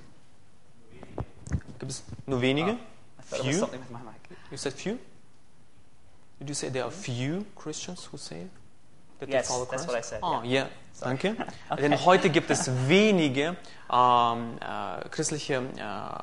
Speaker 2: Gibt es nur wenige?
Speaker 1: I thought it was
Speaker 2: Few?
Speaker 1: something with my mic.
Speaker 2: You said few? Did you say there are few Christians who say that
Speaker 1: Yes,
Speaker 2: they follow
Speaker 1: that's
Speaker 2: Christ?
Speaker 1: what I said,
Speaker 2: Ah,
Speaker 1: yeah.
Speaker 2: yeah. Danke. Denn heute gibt es wenige ähm, äh, christliche äh,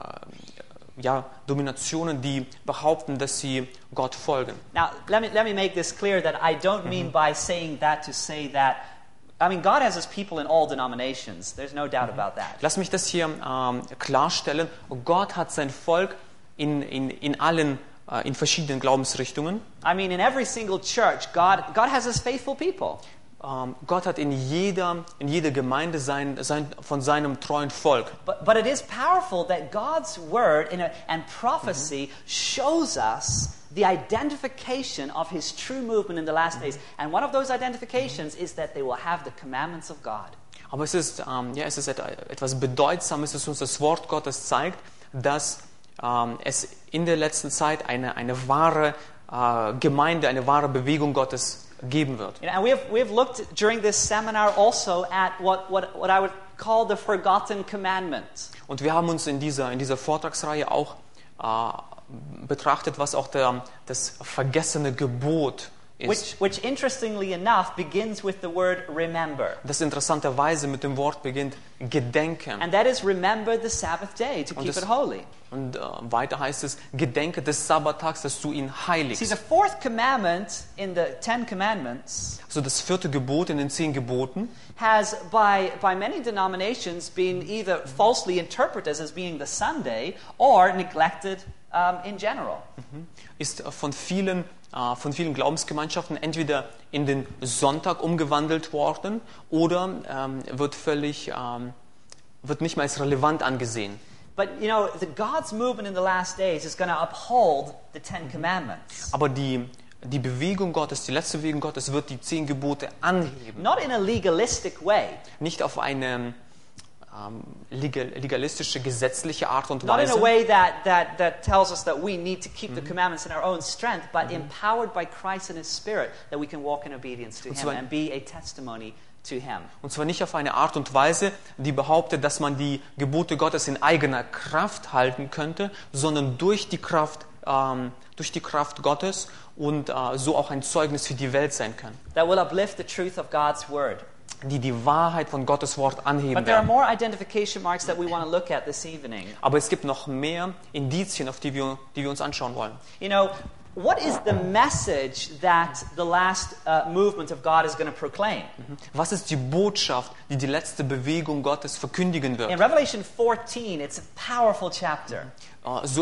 Speaker 2: ja, Dominationen, die behaupten, dass sie Gott folgen.
Speaker 1: Now, let me let me make this clear that I don't mean by saying that to say that. I mean, God has His people in all denominations. There's no doubt about that.
Speaker 2: Lass mich das hier ähm, klarstellen. Gott hat sein Volk in, in, in allen, äh, in verschiedenen Glaubensrichtungen.
Speaker 1: I mean, in every single church, God God has His faithful people.
Speaker 2: Ähm, Gott hat in jeder, in jeder Gemeinde sein, sein, von seinem treuen Volk.
Speaker 1: But, but it is powerful that God's word in a, and prophecy shows us the identification of His true movement in the last days. And one of those identifications is that they will have the commandments of God.
Speaker 2: Aber es ist, ähm, ja, es ist etwas Bedeutsames, dass uns das Wort Gottes zeigt, dass ähm, es in der letzten Zeit eine, eine wahre äh, Gemeinde, eine wahre Bewegung Gottes geben wird.
Speaker 1: You know, and we have, we have looked during this seminar also at what, what, what I would call the forgotten commandment.
Speaker 2: Und wir haben uns in dieser, in dieser Vortragsreihe auch äh, betrachtet, was auch der, das vergessene Gebot ist.
Speaker 1: Which, which interestingly enough begins with the word remember.
Speaker 2: Das interessanterweise mit dem Wort beginnt Gedenken.
Speaker 1: And that is remember the Sabbath day to
Speaker 2: Und
Speaker 1: keep
Speaker 2: das-
Speaker 1: it holy.
Speaker 2: Und äh, weiter heißt es, Gedenke des Sabbattags, dass du ihn
Speaker 1: See,
Speaker 2: heiligst.
Speaker 1: the fourth commandment in the Ten Commandments
Speaker 2: So das vierte Gebot in den zehn Geboten
Speaker 1: has by, by many denominations been either falsely interpreted as being the Sunday or neglected um, in general.
Speaker 2: ist äh, von vielen, äh, von vielen Glaubensgemeinschaften entweder in den Sonntag umgewandelt worden oder ähm, wird völlig, ähm, wird nicht mehr als relevant angesehen.
Speaker 1: But you know, the God's movement in the last days is going to uphold the Ten Commandments.
Speaker 2: Aber die, die Bewegung Gottes, die letzte Bewegung Gottes wird die zehn Gebote anheben.
Speaker 1: Not in a legalistic way,
Speaker 2: Nicht auf eine ähm, legal, legalistische, gesetzliche Art und
Speaker 1: not in a
Speaker 2: Weise.
Speaker 1: way that, that, that tells us that we need to keep the commandments in our own strength, but empowered by Christ and His Spirit that we can walk in obedience to
Speaker 2: Und
Speaker 1: Him
Speaker 2: zwar-
Speaker 1: and be a testimony to Him.
Speaker 2: Und zwar nicht auf eine Art und Weise, die behauptet, dass man die Gebote Gottes in eigener Kraft halten könnte, sondern durch die Kraft, ähm, durch die Kraft Gottes und äh, so auch ein Zeugnis für die Welt sein kann,
Speaker 1: That will uplift the truth of God's Word.
Speaker 2: die die Wahrheit von Gottes Wort anheben
Speaker 1: But there are
Speaker 2: werden.
Speaker 1: more identification marks that we want to look at this evening.
Speaker 2: Aber es gibt noch mehr Indizien, auf die wir, die wir uns anschauen wollen.
Speaker 1: You know, what is the message that the last uh, movement of God is going to proclaim?
Speaker 2: Was ist die Botschaft, die die letzte Bewegung Gottes verkündigen
Speaker 1: In
Speaker 2: wird?
Speaker 1: Revelation fourteen, it's a powerful chapter.
Speaker 2: Äh, So ist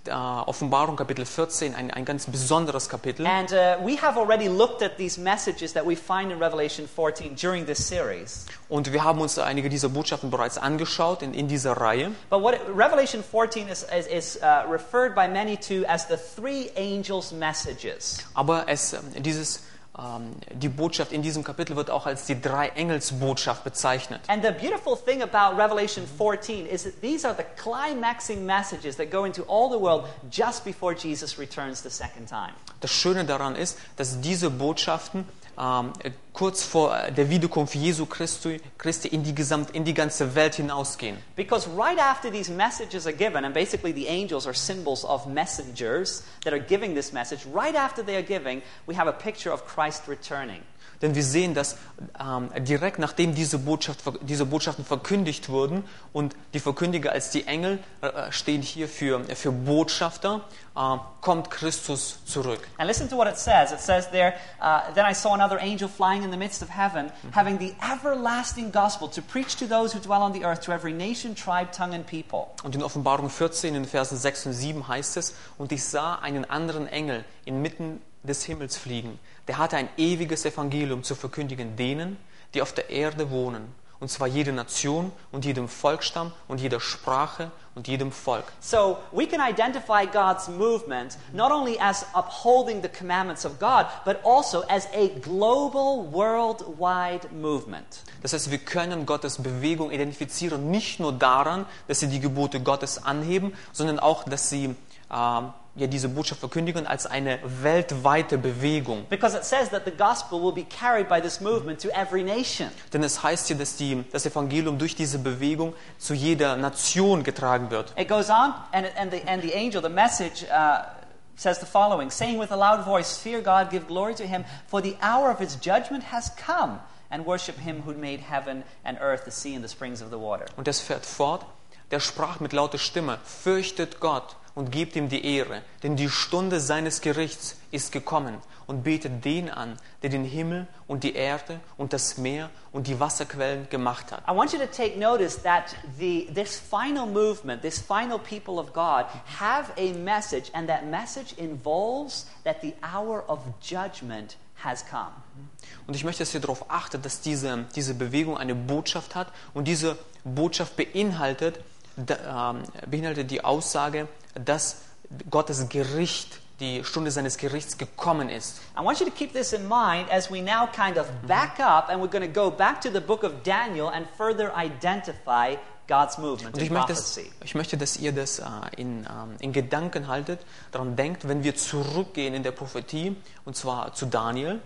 Speaker 2: äh, Offenbarung Kapitel vierzehn ein, ein ganz besonderes Kapitel.
Speaker 1: And uh, we have already looked at these messages that we find in Revelation fourteen during this series.
Speaker 2: Und wir haben uns einige dieser Botschaften bereits angeschaut in, in dieser Reihe.
Speaker 1: But what Revelation fourteen is, is, is uh, referred by many to as the three angels' messages.
Speaker 2: Aber es, dieses, ähm, die Botschaft in diesem Kapitel wird auch als die Drei-Engels-Botschaft bezeichnet.
Speaker 1: And the beautiful thing about Revelation fourteen is that these are the climaxing messages that go into all the world just before Jesus returns the second time.
Speaker 2: Das Schöne daran ist, dass diese Botschaften ähm, kurz vor der Wiederkunft Jesu Christi, Christi in die gesamt, in die ganze Welt hinausgehen.
Speaker 1: Because right after these messages are given, and basically the angels are symbols of messengers that are giving this message, right after they are giving, we have a picture of Christ returning.
Speaker 2: Denn wir sehen, dass ähm, direkt nachdem diese, Botschaft, diese Botschaften verkündigt wurden und die Verkündiger als die Engel äh, stehen hier für, für Botschafter, äh, kommt Christus zurück.
Speaker 1: And listen to what it says. It says there, uh, then I saw another angel flying in the midst of heaven, having the everlasting gospel to preach to those who dwell on the earth, to every nation, tribe, tongue and people.
Speaker 2: Und in Offenbarung vierzehn, in Versen sechs und sieben heißt es, und ich sah einen anderen Engel inmitten des Himmels fliegen. Der hatte ein ewiges Evangelium zu verkündigen denen, die auf der Erde wohnen. Und zwar jede Nation und jedem Volksstamm und jeder Sprache und jedem Volk.
Speaker 1: So we can identify God's movement not only as upholding the commandments of God, but also as a global, worldwide movement.
Speaker 2: Das heißt, wir können Gottes Bewegung identifizieren, nicht nur daran, dass sie die Gebote Gottes anheben, sondern auch, dass sie äh, ja, diese Botschaft verkündigen als eine weltweite Bewegung.
Speaker 1: Because it says that the gospel will be carried by this movement to every nation.
Speaker 2: Denn es heißt hier, dass die, das Evangelium durch diese Bewegung zu jeder Nation getragen wird.
Speaker 1: It goes on, and, and, the, and the angel, the message, uh, says the following, saying with a loud voice, fear God, give glory to him, for the hour of his judgment has come, and worship him who made heaven and earth, the sea and the springs of the water.
Speaker 2: Und es fährt fort, der sprach mit lauter Stimme, fürchtet Gott und gebt ihm die Ehre, denn die Stunde seines Gerichts ist gekommen, und betet den an, der den Himmel und die Erde und das Meer und die Wasserquellen gemacht hat.
Speaker 1: I want you to take notice that the, this final movement, this final people of God have a message, and that message involves that the hour of judgment has come.
Speaker 2: Und ich möchte, dass ihr darauf achtet, dass diese, diese Bewegung eine Botschaft hat, und diese Botschaft beinhaltet, da, ähm, beinhaltet die Aussage, dass Gottes Gericht, die Stunde seines Gerichts gekommen ist.
Speaker 1: I want you to keep this in mind as we now kind of back up, and we're going to go back to the book of Daniel and further identify God's movement
Speaker 2: Und ich
Speaker 1: in
Speaker 2: möchte, dass,
Speaker 1: prophecy.
Speaker 2: ich möchte, dass ihr das äh, in, ähm, in Gedanken haltet, daran denkt, wenn wir zurückgehen in der Prophetie, und zwar zu Daniel.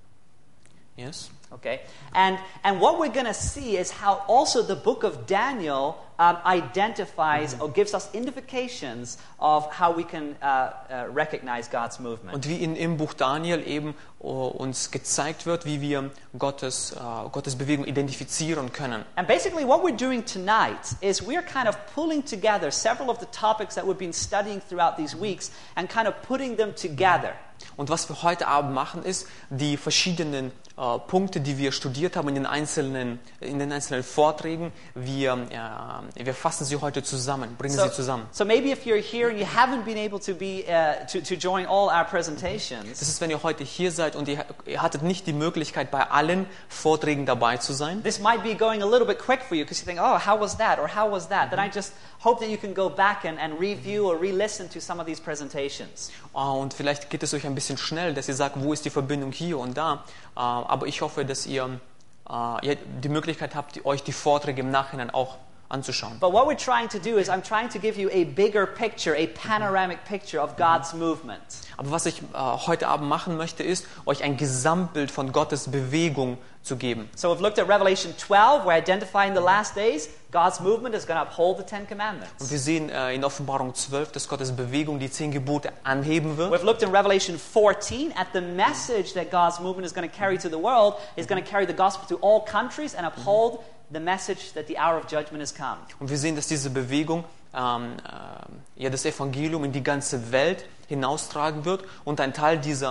Speaker 2: Yes.
Speaker 1: Okay, and and what we're going to see is how also the book of Daniel um, identifies or gives us indications of how we can uh, uh, recognize God's movement.
Speaker 2: Und wie in, im Buch Daniel eben uh, uns gezeigt wird, wie wir Gottes, uh, Gottes Bewegung identifizieren können.
Speaker 1: And basically what we're doing tonight is we're kind of pulling together several of the topics that we've been studying throughout these weeks and kind of putting them together.
Speaker 2: Und was wir heute Abend machen, ist, die verschiedenen äh, Punkte, die wir studiert haben in den einzelnen, in den einzelnen Vorträgen, wir, äh, wir fassen sie heute zusammen, bringen
Speaker 1: So,
Speaker 2: sie zusammen.
Speaker 1: so maybe if you're here and you haven't been able to be uh, to, to join all our presentations,
Speaker 2: Das ist, wenn ihr heute hier seid und ihr, ihr hattet nicht die Möglichkeit, bei allen Vorträgen dabei zu sein.
Speaker 1: this might be going a little bit quick for you because you think, oh, how was that or how was that? Then I just hope that you can go back and, and review or re-listen to some of these presentations.
Speaker 2: Uh, und vielleicht geht es euch ein bisschen schnell, dass ihr sagt, wo ist die Verbindung hier und da. Uh, aber ich hoffe, dass ihr, uh, ihr die Möglichkeit habt, die, euch die Vorträge im Nachhinein auch anzuschauen.
Speaker 1: But what we're trying to do is I'm trying to give you a bigger picture, a panoramic picture of God's movement.
Speaker 2: Aber was ich uh, heute Abend machen möchte, ist, euch ein Gesamtbild von Gottes Bewegung zu geben.
Speaker 1: So we've looked at Revelation twelve, where identifying the last days, God's movement is going to uphold the Ten Commandments.
Speaker 2: Und wir sehen uh, in Offenbarung zwölf, dass Gottes Bewegung die zehn Gebote anheben wird.
Speaker 1: We've looked in Revelation fourteen at the message that God's movement is going to carry to the world, is going to carry the gospel to all countries and uphold the message that the hour of judgment has come.
Speaker 2: Und wir sehen, dass diese Bewegung ähm, äh, ja, das Evangelium in die ganze Welt hinaustragen wird. Und ein Teil dieser,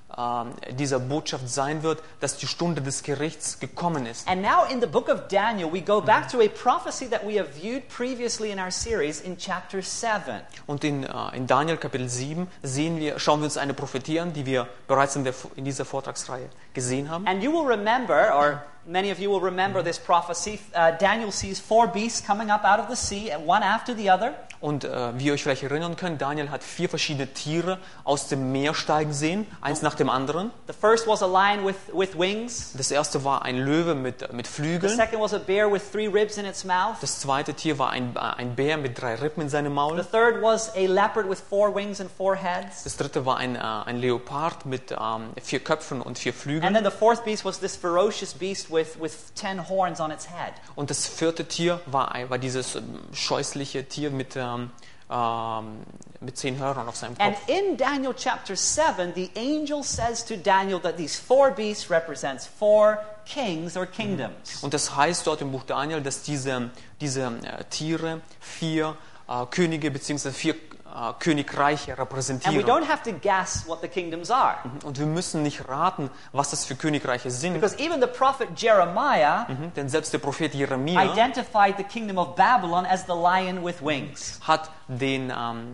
Speaker 2: dieser Botschaft sein wird, dass die Stunde des Gerichts gekommen ist.
Speaker 1: And now in the book of Daniel, we go back to a prophecy that we have viewed previously in our series in chapter seven.
Speaker 2: Und in, in Daniel Kapitel sieben sehen wir, schauen wir uns eine Prophetie an, die wir bereits in, der, in dieser Vortragsreihe gesehen haben.
Speaker 1: And you will remember, or many of you will remember this prophecy. Uh, Daniel sees four beasts coming up out of the sea, one after the other.
Speaker 2: Und äh, wie ihr euch vielleicht erinnern könnt, Daniel hat vier verschiedene Tiere aus dem Meer steigen sehen, eins nach dem anderen.
Speaker 1: The first was a lion with, with wings.
Speaker 2: Das erste war ein Löwe mit, mit
Speaker 1: The
Speaker 2: Flügeln.
Speaker 1: second was a bear with three ribs in its mouth.
Speaker 2: Das zweite Tier war ein, ein Bär mit drei Rippen in seinem
Speaker 1: The
Speaker 2: Maul.
Speaker 1: third was a leopard with four wings and four heads.
Speaker 2: Das dritte war ein, äh, ein Leopard mit ähm, vier Köpfen und vier
Speaker 1: And
Speaker 2: Flügeln.
Speaker 1: then the fourth beast was this ferocious beast with, with ten horns on its head.
Speaker 2: Und das vierte Tier war, ein- war dieses ähm, scheußliche Tier mit, ähm, ähm, mit zehn Hörnern auf seinem
Speaker 1: And
Speaker 2: Kopf.
Speaker 1: in Daniel chapter seven, the angel says to Daniel that these four beasts represents four kings or kingdoms.
Speaker 2: Und das heißt dort im Buch Daniel, dass diese, diese äh, Tiere vier äh, Könige bzw. vier äh, Königreiche
Speaker 1: And we
Speaker 2: repräsentieren.
Speaker 1: don't have to guess what the kingdoms are.
Speaker 2: Und wir müssen nicht raten, was das für Königreiche sind.
Speaker 1: Because even the prophet Jeremiah
Speaker 2: Mhm, denn selbst der Prophet Jeremia
Speaker 1: identified the kingdom of Babylon as the lion with wings.
Speaker 2: hat den, ähm,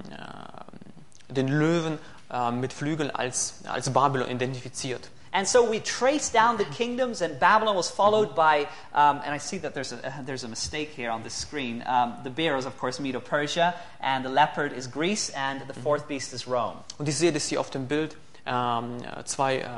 Speaker 2: äh, den Löwen äh, mit Flügeln als, als Babylon identifiziert.
Speaker 1: And so we trace down the kingdoms, and Babylon was followed by, um, and I see that there's a, uh, there's a mistake here on this screen. Um, the bear is, of course, Medo-Persia, and the leopard is Greece, and the fourth beast is Rome.
Speaker 2: Und ich sehe, dass hier auf dem Bild ähm, zwei, ähm,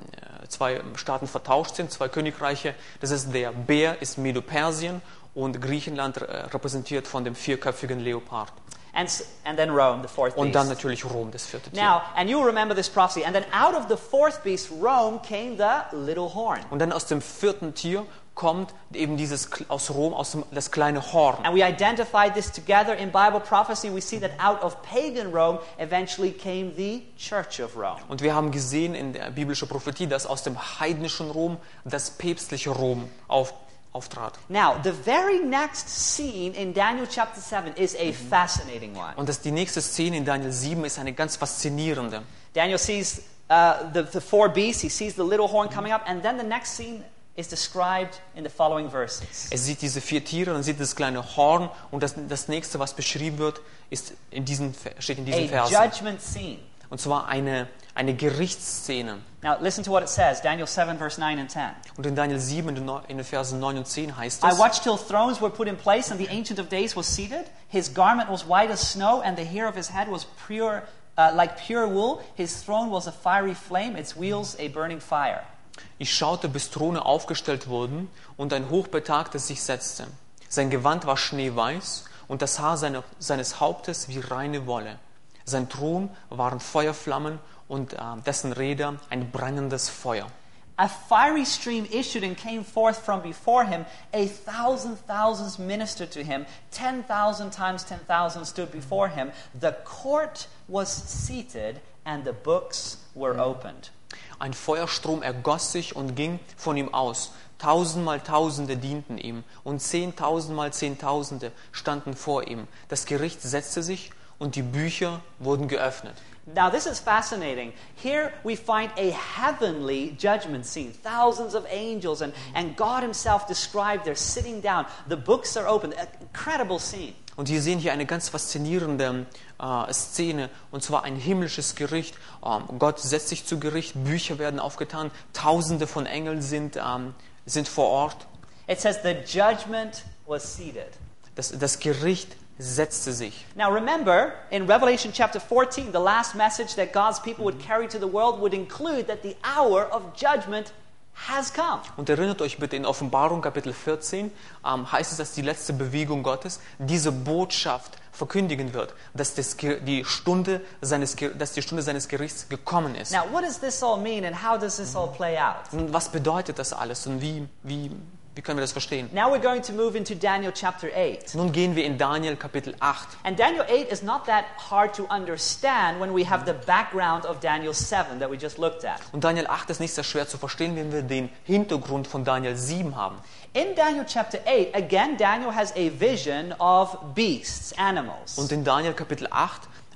Speaker 2: zwei Staaten vertauscht sind, zwei Königreiche. Das ist der Bär ist Medo-Persien und Griechenland äh, repräsentiert von dem vierköpfigen Leopard.
Speaker 1: And, s- and then Rome, the fourth
Speaker 2: Und dann
Speaker 1: beast.
Speaker 2: natürlich Rom, das vierte Tier.
Speaker 1: Now, and you'll remember this prophecy, and then out of the fourth beast, Rome, came the little horn.
Speaker 2: Und dann aus dem vierten Tier kommt eben dieses aus Rom, aus dem, das kleine Horn.
Speaker 1: And we identified this together in Bible prophecy. We see that out of pagan Rome eventually came the Church of Rome.
Speaker 2: Und wir haben gesehen in der biblischen Prophetie, dass aus dem heidnischen Rom das päpstliche Rom auf, auftrat.
Speaker 1: Now, the very next scene in Daniel chapter seven is a fascinating one.
Speaker 2: Und das, die nächste Szene in Daniel sieben ist eine ganz faszinierende.
Speaker 1: Daniel sees uh, the, the four beasts, he sees the little horn coming up, and then the next scene is described in the following verses.
Speaker 2: Er sieht diese vier Tiere und sieht das kleine Horn und das, das nächste, was beschrieben wird, ist in diesen, steht in diesen
Speaker 1: A
Speaker 2: Versen.
Speaker 1: judgment scene.
Speaker 2: Und zwar eine, eine Gerichtsszene.
Speaker 1: Now, listen to what it says, Daniel seven, verse nine and ten.
Speaker 2: Und in Daniel sieben, in den, Neu- in den Versen neun und zehn heißt
Speaker 1: I
Speaker 2: es,
Speaker 1: watched till thrones were put in place, and the Ancient of Days was seated. His garment was white as snow, and the hair of his head was pure, uh, like pure wool. His throne was a fiery flame, its wheels a burning fire.
Speaker 2: ich schaute, bis Throne aufgestellt wurden und ein Hochbetagter sich setzte. Sein Gewand war schneeweiß und das Haar seine, seines Hauptes wie reine Wolle. Sein Thron waren Feuerflammen und äh, dessen Räder ein brennendes Feuer.
Speaker 1: A fiery stream issued and came forth from before him. A thousand thousands ministered to him. Ten thousand times ten thousand stood before him. The court was seated, and the books were opened.
Speaker 2: Ein Feuerstrom ergoss sich und ging von ihm aus. Tausendmal Tausende dienten ihm und zehntausendmal Zehntausende standen vor ihm. Das Gericht setzte sich und die Bücher wurden geöffnet.
Speaker 1: Now, this is fascinating. Here we find a heavenly judgment scene. Thousands of angels, and, and God Himself described there sitting down. The books are open. An incredible scene.
Speaker 2: Und wir sehen hier eine ganz faszinierende äh, Szene, und zwar ein himmlisches Gericht. Ähm, Gott setzt sich zu Gericht, Bücher werden aufgetan, Tausende von Engeln sind, ähm, sind vor Ort.
Speaker 1: It says the judgment was seated.
Speaker 2: Das, das Gericht setzte sich.
Speaker 1: Now remember, in Revelation chapter fourteen, the last message that God's people would carry to the world would include that the hour of judgment has come.
Speaker 2: Und erinnert euch bitte, in Offenbarung Kapitel vierzehn ähm, heißt es, dass die letzte Bewegung Gottes diese Botschaft verkündigen wird, dass, das, Ge- die Stunde seines, Ge- dass die Stunde seines Gerichts gekommen ist.
Speaker 1: Now, what does this all mean, and how does this all play out?
Speaker 2: Und was bedeutet das alles und wie, wie, wie können wir das verstehen?
Speaker 1: Now we're going to move into Daniel chapter eight.
Speaker 2: Nun gehen wir in Daniel Kapitel acht.
Speaker 1: And Daniel eight is not that hard to understand when we have the background of Daniel seven that we just looked at.
Speaker 2: Und Daniel acht ist nicht sehr schwer zu verstehen, wenn wir den Hintergrund von Daniel sieben haben.
Speaker 1: In Daniel chapter eight, again, Daniel has a vision of beasts, animals.
Speaker 2: Und in Daniel Kapitel acht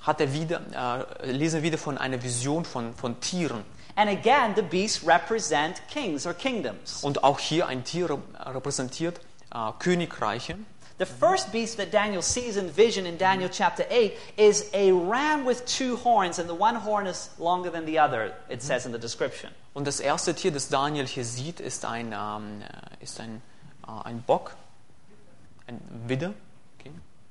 Speaker 2: hat er wieder, äh, lesen wir wieder von einer Vision von, von Tieren.
Speaker 1: And again, the beasts represent kings or kingdoms.
Speaker 2: Und auch hier ein Tier repräsentiert äh, Königreiche.
Speaker 1: The first beast that Daniel sees in vision in Daniel chapter eight is a ram with two horns, and the one horn is longer than the other, it says in the description.
Speaker 2: Und das erste Tier, das Daniel hier sieht, ist ein, ähm, ist ein, äh, ein Bock, ein Widder. Okay.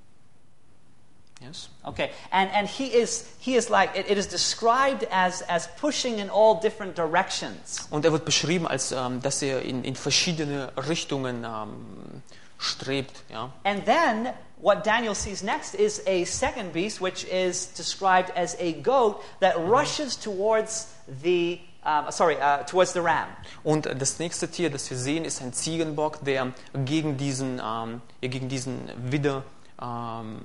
Speaker 2: Yes.
Speaker 1: Okay, and, and he is he is like it, it is described as as pushing in all different directions.
Speaker 2: Und er wird beschrieben als, ähm, dass er in, in verschiedene Richtungen ähm, strebt, ja.
Speaker 1: And then what Daniel sees next is a second beast, which is described as a goat that rushes towards the um, sorry uh, towards the ram.
Speaker 2: Und das nächste Tier, das wir sehen, ist ein Ziegenbock, der gegen diesen ähm, gegen diesen Widder ähm,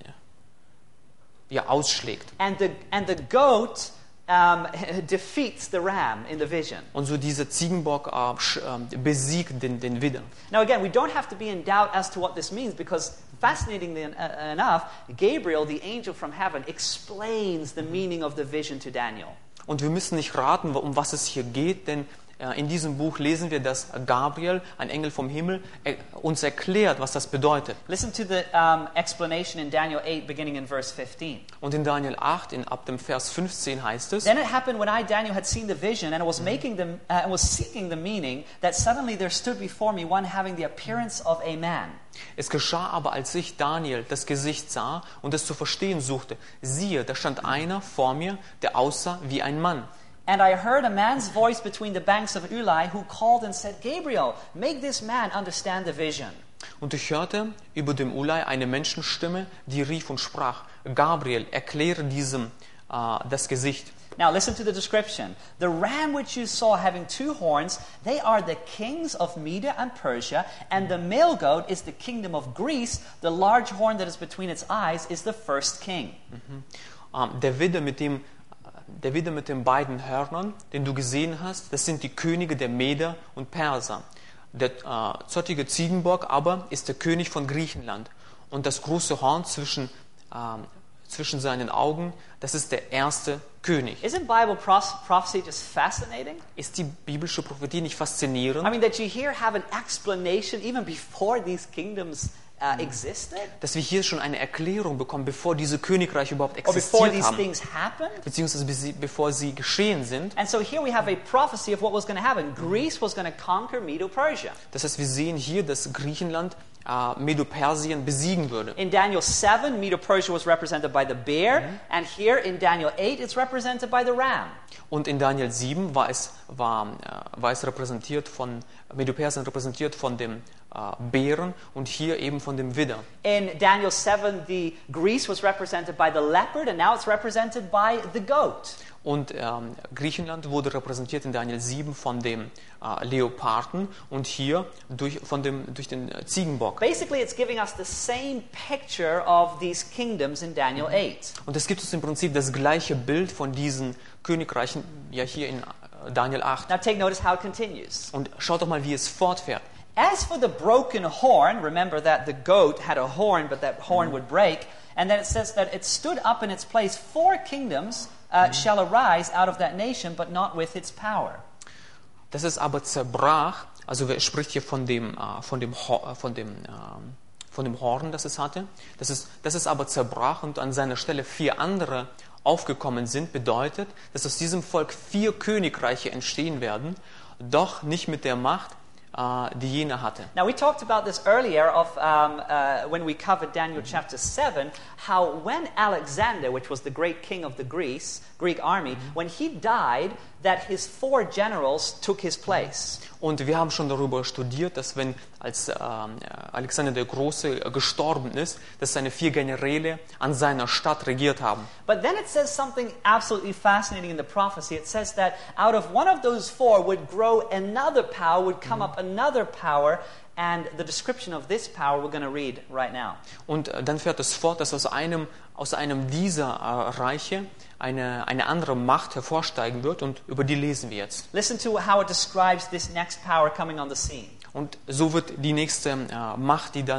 Speaker 2: ja, ausschlägt.
Speaker 1: And the and the goat um, defeats the ram in the vision.
Speaker 2: Und so dieser Ziegenbock äh, besiegt den, den Widder.
Speaker 1: Now again, we don't have to be in doubt as to what this means, because fascinatingly uh, enough, Gabriel, the angel from heaven, explains the meaning of the vision to Daniel.
Speaker 2: Und wir müssen nicht raten, um was es hier geht, denn in diesem Buch lesen wir, dass Gabriel, ein Engel vom Himmel, uns erklärt, was das bedeutet.
Speaker 1: Listen to the um, explanation in Daniel eight, beginning in verse fifteen.
Speaker 2: Und in Daniel acht, in, ab dem Vers fünfzehn heißt es:
Speaker 1: Then it happened when I, Daniel, had seen the vision and was making the uh, and was seeking the meaning, that suddenly there stood before me one having the appearance of a man.
Speaker 2: Es geschah aber, als ich, Daniel, das Gesicht sah und es zu verstehen suchte, siehe, da stand einer vor mir, der aussah wie ein Mann.
Speaker 1: And I heard a man's voice between the banks of Ulai, who called and said, Gabriel, make this man understand the vision.
Speaker 2: Und ich hörte über dem Ulai eine Menschenstimme, die rief und sprach: Gabriel, erkläre diesem äh, das Gesicht.
Speaker 1: Now listen to the description. The ram which you saw having two horns, they are the kings of Media and Persia, and the male goat is the kingdom of Greece. The large horn that is between its eyes is the first king.
Speaker 2: Mhm. Ähm, der Widder mit dem Der Widder mit den beiden Hörnern, den du gesehen hast, das sind die Könige der Meder und Perser. Der äh, zottige Ziegenbock aber ist der König von Griechenland. Und das große Horn zwischen, äh, zwischen seinen Augen, das ist der erste König.
Speaker 1: Isn't Bible prophecy just fascinating?
Speaker 2: Ist die biblische Prophetie nicht faszinierend?
Speaker 1: I mean, that you here have an explanation even before these kingdoms Uh, existed?
Speaker 2: Dass wir hier schon eine Erklärung bekommen, bevor diese Königreiche überhaupt
Speaker 1: Or before
Speaker 2: existiert
Speaker 1: these
Speaker 2: haben,
Speaker 1: things happened?
Speaker 2: beziehungsweise bevor sie geschehen sind.
Speaker 1: And so here we have a prophecy of what was going to happen. Greece was going to conquer Medo-Persia.
Speaker 2: Das heißt, wir sehen hier, dass Griechenland uh, Medo-Persien besiegen würde.
Speaker 1: In Daniel seven, Medo-Persia was represented by the bear,
Speaker 2: Mhm.
Speaker 1: and here in Daniel eight, it's represented by the ram.
Speaker 2: Und in Daniel sieben war es, war, äh, war es repräsentiert von, Medo-Persien repräsentiert von dem äh, Bären und hier eben von dem Widder.
Speaker 1: In Daniel seven, the Greece was represented by the leopard, and now it's represented by the goat.
Speaker 2: Und ähm, Griechenland wurde repräsentiert in Daniel sieben von dem äh, Leoparden und hier durch, von dem, durch den äh, Ziegenbock.
Speaker 1: Basically, it's giving us the same picture of these kingdoms in Daniel eight.
Speaker 2: Und es gibt uns im Prinzip das gleiche Bild von diesen Königreichen ja hier in äh, Daniel acht.
Speaker 1: Now take notice how it continues.
Speaker 2: Und schaut doch mal, wie es fortfährt.
Speaker 1: As for the broken horn, remember that the goat had a horn, but that horn would break. And then it says that it stood up in its place. Four kingdoms uh, shall arise out of that nation, but not with its power.
Speaker 2: Das es aber zerbrach, also er spricht hier von dem, äh, von dem, Ho- von dem, äh, von dem Horn, das es hatte. Das es, das es aber zerbrach und an seiner Stelle vier andere aufgekommen sind, bedeutet, dass aus diesem Volk vier Königreiche entstehen werden, doch nicht mit der Macht, uh, die jener hatte.
Speaker 1: Now we talked about this earlier of um, uh, when we covered Daniel chapter seven, how when Alexander, which was the great king of the Greece, Greek army, when he died, that his four generals took his place.
Speaker 2: Und wir haben schon darüber studiert, dass wenn als äh, Alexander der Große gestorben ist, dass seine vier Generäle an seiner Stadt regiert haben.
Speaker 1: But then it says something absolutely fascinating in the prophecy. It says that out of one of those four would grow another power, would come up another power, and the description of this power we're going to read right now.
Speaker 2: Und dann fährt es fort, dass aus einem, aus einem dieser äh, Reiche eine, eine andere Macht hervorsteigen wird, und über die lesen wir jetzt.
Speaker 1: Listen to how it describes this next power coming on the scene.
Speaker 2: Und so wird die nächste äh, Macht, die dann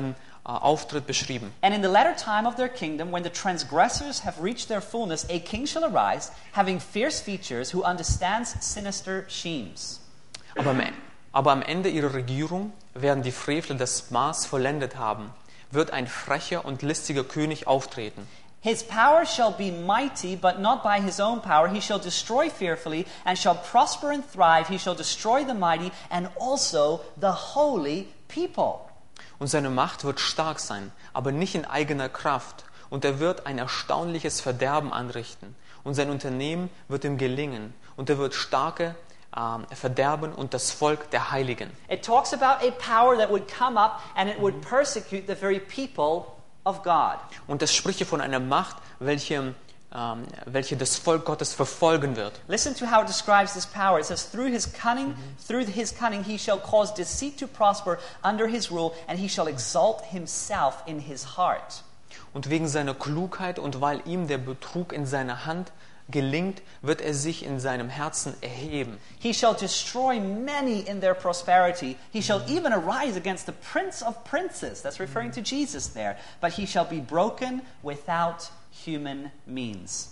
Speaker 2: Auftritt beschrieben.
Speaker 1: And in the latter time of their kingdom, when the transgressors have reached their fullness, a king shall arise, having fierce features, who understands sinister schemes.
Speaker 2: Aber am, aber am Ende ihrer Regierung werden die Frevler das Maß vollendet haben, wird ein frecher und listiger König auftreten.
Speaker 1: His power shall be mighty, but not by his own power. He shall destroy fearfully, and shall prosper and thrive. He shall destroy the mighty, and also the holy people.
Speaker 2: Und seine Macht wird stark sein, aber nicht in eigener Kraft. Und er wird ein erstaunliches Verderben anrichten. Und sein Unternehmen wird ihm gelingen. Und er wird starke äh, verderben und das Volk der Heiligen.
Speaker 1: It talks about a power that would come up and it would persecute the very people of God.
Speaker 2: Und es spricht hier von einer Macht, welche, ähm, welche das Volk Gottes verfolgen wird.
Speaker 1: Listen to how it describes this power. It says, through his cunning, through his cunning he shall cause deceit to prosper under his rule, and he shall exalt himself in his heart.
Speaker 2: Und wegen seiner Klugheit und weil ihm der Betrug in seiner Hand gelingt, wird er sich in seinem Herzen erheben.
Speaker 1: He shall destroy many in their prosperity. He shall even arise against the prince of princes. That's referring to Jesus there. But he shall be broken without human means.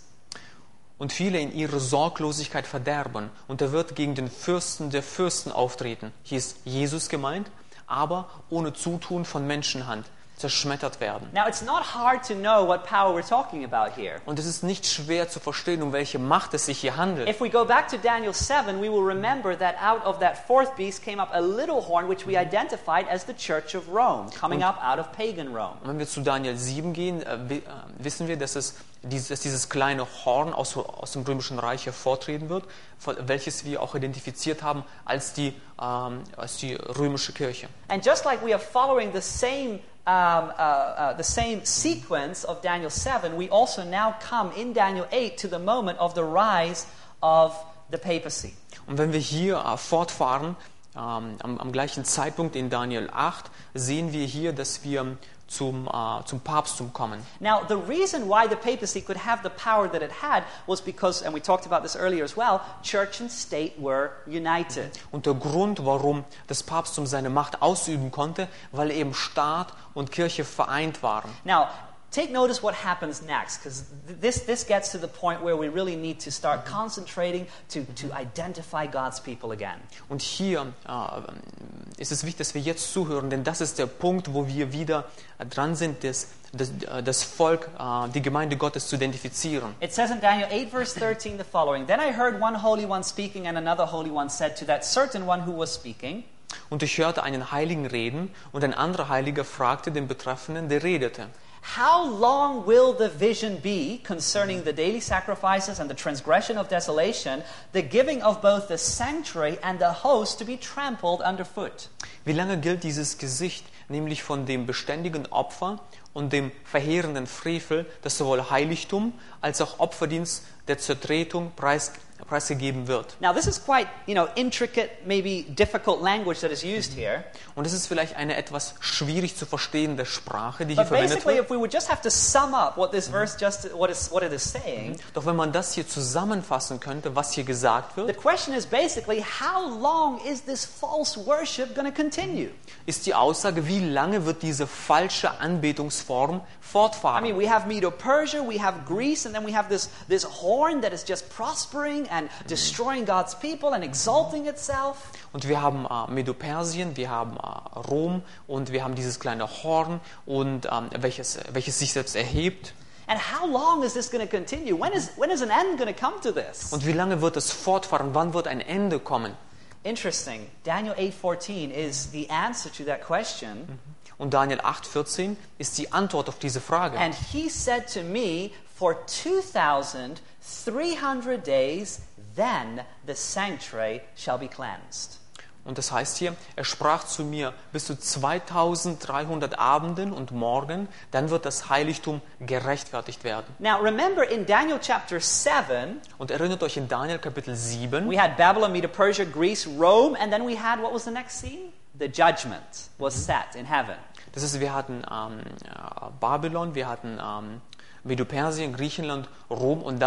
Speaker 2: Und viele in ihrer Sorglosigkeit verderben. Und er wird gegen den Fürsten der Fürsten auftreten. Hier ist Jesus gemeint, aber ohne Zutun von Menschenhand zerschmettert werden.
Speaker 1: Now it's not hard to know what power we're talking about here.
Speaker 2: Und es ist nicht schwer zu verstehen, um welche Macht es sich hier handelt.
Speaker 1: If we go back to Daniel seven, we will remember that out of that fourth beast came up a little horn which we identified as the Church of Rome, coming up out of pagan Rome.
Speaker 2: Und wenn wir zu Daniel sieben gehen, äh, äh, wissen wir, dass, es dieses, dass dieses kleine Horn aus, aus dem Römischen Reich hervortreten wird, welches wir auch identifiziert haben als die, ähm, als die römische Kirche.
Speaker 1: And just like we are following the same Um, uh, uh, the same sequence of Daniel seven, we also now come in Daniel eight to the moment of the rise of the papacy.
Speaker 2: Und wenn wir hier uh, fortfahren, um, am, am gleichen Zeitpunkt in Daniel acht, sehen wir hier, dass wir zum, uh, zum Papsttum kommen.
Speaker 1: Now, the reason why the papacy could have the power that it had was because, and we talked about this earlier as well, church and state were united.
Speaker 2: Und der Grund, warum das Papsttum seine Macht ausüben konnte, weil eben Staat und Kirche vereint waren.
Speaker 1: Now, take notice what happens next, because this, this gets to the point where we really need to start concentrating to, to identify God's people again.
Speaker 2: Und hier äh, ist es wichtig, dass wir jetzt zuhören, denn das ist der Punkt, wo wir wieder äh, dran sind, das, das, das Volk, äh, die Gemeinde Gottes zu identifizieren.
Speaker 1: It says in Daniel eight verse thirteen the following, Then I heard one holy one speaking, and another holy one said to that certain one who was speaking,
Speaker 2: Und ich hörte einen Heiligen reden, und ein anderer Heiliger fragte den Betreffenden, der redete:
Speaker 1: How long will the vision be concerning the daily sacrifices and the transgression of desolation, the giving of both the sanctuary and the host to be trampled underfoot?
Speaker 2: Wie lange gilt dieses Gesicht, nämlich von dem beständigen Opfer und dem verheerenden Frevel, das sowohl Heiligtum als auch Opferdienst der Zertretung preis, preisgegeben wird?
Speaker 1: Now this is quite, you know, intricate, maybe difficult language that is used here.
Speaker 2: Und es ist vielleicht eine etwas schwierig zu verstehende Sprache, die hier
Speaker 1: But
Speaker 2: verwendet
Speaker 1: basically,
Speaker 2: wird.
Speaker 1: if we would just have to sum up what this verse just what is what it is saying,
Speaker 2: Doch wenn man das hier zusammenfassen könnte, was hier gesagt
Speaker 1: the
Speaker 2: wird,
Speaker 1: question is basically, how long is this false worship going to continue?
Speaker 2: ist die Aussage, wie lange wird diese falsche Anbetungsform
Speaker 1: I
Speaker 2: fortfahren?
Speaker 1: mean, we have Medo-Persia, we have Greece, and then we have this, this horn that is just prospering and destroying God's people and exalting itself.
Speaker 2: Und wir haben äh, Medo-Persien, wir haben äh, Rom und wir haben dieses kleine Horn, und ähm, welches, welches sich selbst erhebt.
Speaker 1: And how long is this going to continue? When is, when is an end going to come to this?
Speaker 2: Und wie lange wird es fortfahren? Wann wird ein Ende kommen?
Speaker 1: Interesting. Daniel eight fourteen is the answer to that question.
Speaker 2: Und Daniel acht vierzehn ist die Antwort auf diese Frage.
Speaker 1: And he said to me, for two thousand three hundred days, then the sanctuary shall be cleansed.
Speaker 2: Und das heißt hier, er sprach zu mir, bis zu zweitausenddreihundert Abenden und Morgen, dann wird das Heiligtum gerechtfertigt werden.
Speaker 1: Now remember in Daniel chapter seven,
Speaker 2: Und erinnert euch in Daniel Kapitel sieben,
Speaker 1: we had Babylon, Medo-Persia, Greece, Rome, and then we had, what was the next scene? The judgment was set in heaven.
Speaker 2: das ist, wir hatten ähm, Babylon, wir hatten ähm, Medo-Persien, Griechenland, Rom, und dann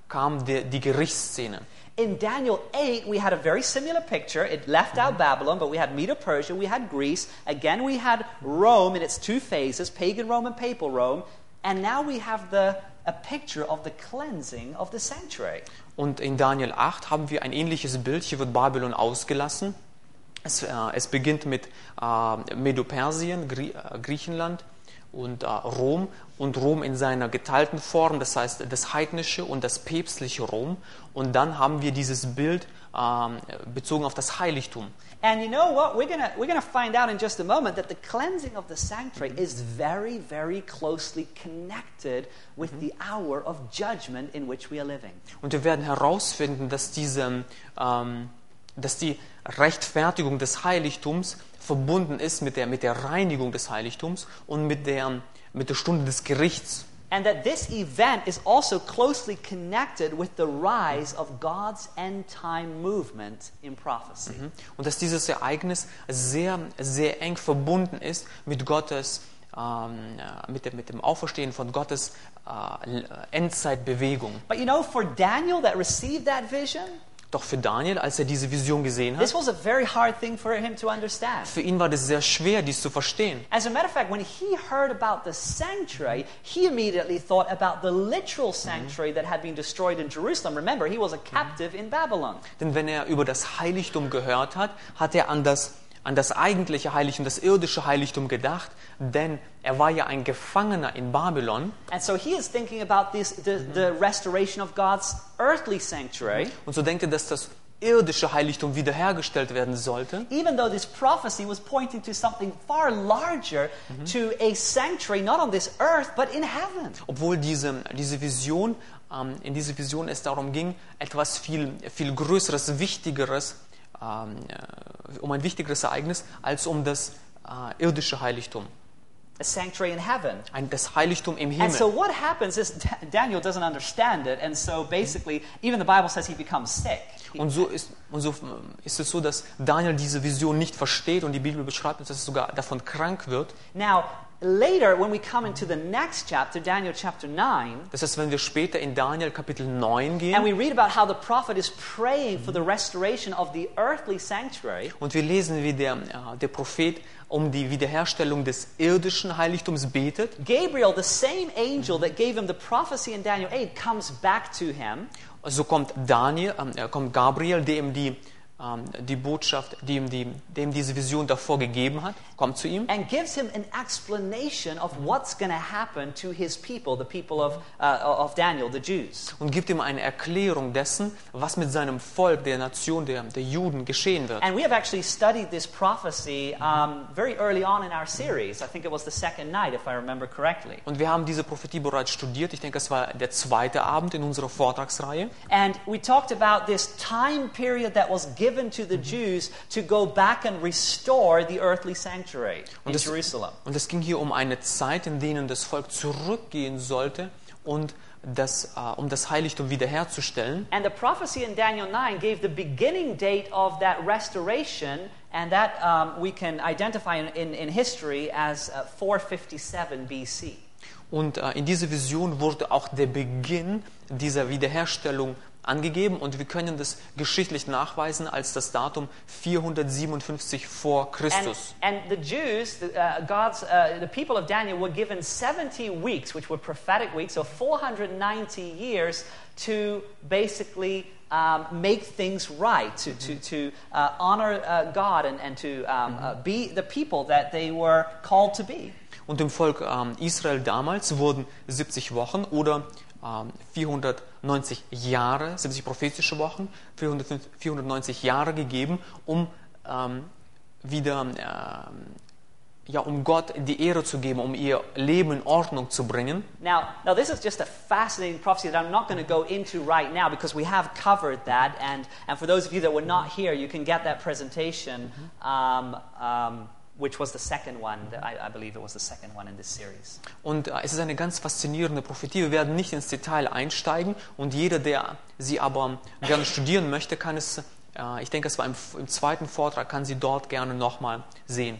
Speaker 2: kam der, die Gerichtsszene.
Speaker 1: In Daniel eight, we had a very similar picture. It left out Babylon, but we had Medo-Persia, we had Greece. Again, we had Rome in its two phases, pagan Rome and papal Rome. And now we have the, a picture of the cleansing of the sanctuary.
Speaker 2: Und in Daniel acht haben wir ein ähnliches Bild. Hier wird Babylon ausgelassen. Es, äh, es beginnt mit äh, Medo-Persien, Grie äh, Griechenland und äh, Rom. Und Rom in seiner geteilten Form, das heißt das heidnische und das päpstliche Rom. Und dann haben wir dieses Bild ähm, bezogen auf das Heiligtum.
Speaker 1: And you know what? We're gonna we're gonna find out in just a moment that the cleansing of the sanctuary is very, very closely connected with the hour of judgment in which we are living.
Speaker 2: Und wir werden herausfinden, dass diese, ähm, dass die Rechtfertigung des Heiligtums verbunden ist mit der mit der Reinigung des Heiligtums und mit der mit der Stunde des Gerichts.
Speaker 1: And that this event is also closely connected with the rise of God's end-time movement in prophecy.
Speaker 2: Und dass dieses Ereignis sehr, sehr eng verbunden ist mit Gottes, ähm, mit, dem, mit dem Auferstehen von Gottes äh, Endzeitbewegung.
Speaker 1: But you know, for Daniel that received that vision,
Speaker 2: Doch für Daniel, als er diese Vision gesehen
Speaker 1: this
Speaker 2: hat,
Speaker 1: was a very hard thing for him to understand.
Speaker 2: für ihn war das sehr schwer, dies zu verstehen.
Speaker 1: As a matter of fact, when he heard about the sanctuary, he immediately thought about the literal sanctuary that had been destroyed in Jerusalem. Remember, he was a captive in Babylon.
Speaker 2: Denn wenn er über das Heiligtum gehört hat, hat er an das, an das eigentliche Heiligtum, das irdische Heiligtum gedacht, denn er war ja ein Gefangener in Babylon.
Speaker 1: And so he is thinking about this, the, the restoration of God's earthly sanctuary.
Speaker 2: Und so denkt er, dass das irdische Heiligtum wiederhergestellt werden sollte.
Speaker 1: Even though this prophecy was pointing to something far larger, to a sanctuary not on this earth but in heaven.
Speaker 2: Obwohl diese, diese Vision, ähm, in dieser Vision es darum ging, etwas viel, viel Größeres, Wichtigeres, ähm, äh, um ein wichtigeres Ereignis, als um das äh, irdische Heiligtum.
Speaker 1: A sanctuary in heaven.
Speaker 2: Ein, das Heiligtum im
Speaker 1: And
Speaker 2: Himmel.
Speaker 1: so what happens is Da- Daniel doesn't understand it, and so basically, even the Bible says he becomes sick. He-
Speaker 2: Und so ist, und so ist es so, dass Daniel diese Vision nicht versteht und die Bibel beschreibt, dass er sogar davon krank wird.
Speaker 1: Now, later, when we come into the next chapter, Daniel chapter nine,
Speaker 2: Das heißt, wenn wir später in Daniel Kapitel neun
Speaker 1: and
Speaker 2: gehen
Speaker 1: we read about how the prophet is praying for the restoration of the earthly sanctuary,
Speaker 2: und wir lesen, wie der, äh, der Prophet um die Wiederherstellung des irdischen Heiligtums betet,
Speaker 1: Gabriel, the same angel that gave him the prophecy in Daniel eight, comes back to him.
Speaker 2: so kommt Daniel, äh, kommt Gabriel, der ihm die, ähm, die Botschaft, die ihm, die, dem diese Vision davor gegeben hat, kommt zu ihm
Speaker 1: And gives him an explanation of what's going to happen to his people, the people of, uh, of Daniel, the Jews.
Speaker 2: und gibt ihm eine Erklärung dessen, was mit seinem Volk, der Nation, der, der Juden geschehen wird.
Speaker 1: And we have actually studied this prophecy um, very early on in our series. I think it was the second night, if I remember correctly.
Speaker 2: Und wir haben diese Prophetie bereits studiert. Ich denke, es war der zweite Abend in unserer Vortragsreihe.
Speaker 1: And we talked about this time period that was given to the Jews to go back and restore the earthly sanctuary in
Speaker 2: Und es,
Speaker 1: Jerusalem.
Speaker 2: und es ging hier um eine Zeit, in denen das Volk zurückgehen sollte, und das, äh, um das Heiligtum wiederherzustellen.
Speaker 1: And the prophecy in Daniel nine gave the beginning date of that restoration, and that um, we can identify in, in, in history as uh, four fifty-seven B C.
Speaker 2: Und äh, in dieser Vision wurde auch der Beginn dieser Wiederherstellung angegeben, und wir können das geschichtlich nachweisen als das Datum vierhundertsiebenundfünfzig vor
Speaker 1: And,
Speaker 2: Christus.
Speaker 1: and the Jews, the, uh, God's, uh, the people of Daniel were given seventy weeks, which were prophetic weeks, so four hundred ninety years to basically um, make things right, to, to, to uh, honor uh, God and, and to um, uh, be the people that they were called to be.
Speaker 2: Und dem Volk ähm, Israel damals wurden siebzig Wochen oder ähm, vierhundertneunzig Jahre, siebzig prophetische Wochen, vierhundertneunzig Jahre gegeben, um ähm, wieder, ähm, ja, um Gott die Ehre zu geben, um ihr Leben in Ordnung zu bringen.
Speaker 1: Now, now this is just a fascinating prophecy that I'm not going to go into right now because we have covered that. And, and for those of you that were not here, you can get that presentation, um, um, which was the second one. I, I believe it was the second one in this series.
Speaker 2: Und äh, es ist eine ganz faszinierende Prophetie. Wir werden nicht ins Detail einsteigen, und jeder, der sie aber gerne studieren möchte, kann es, äh, ich denke, es war im, im zweiten Vortrag, kann sie dort gerne nochmal sehen.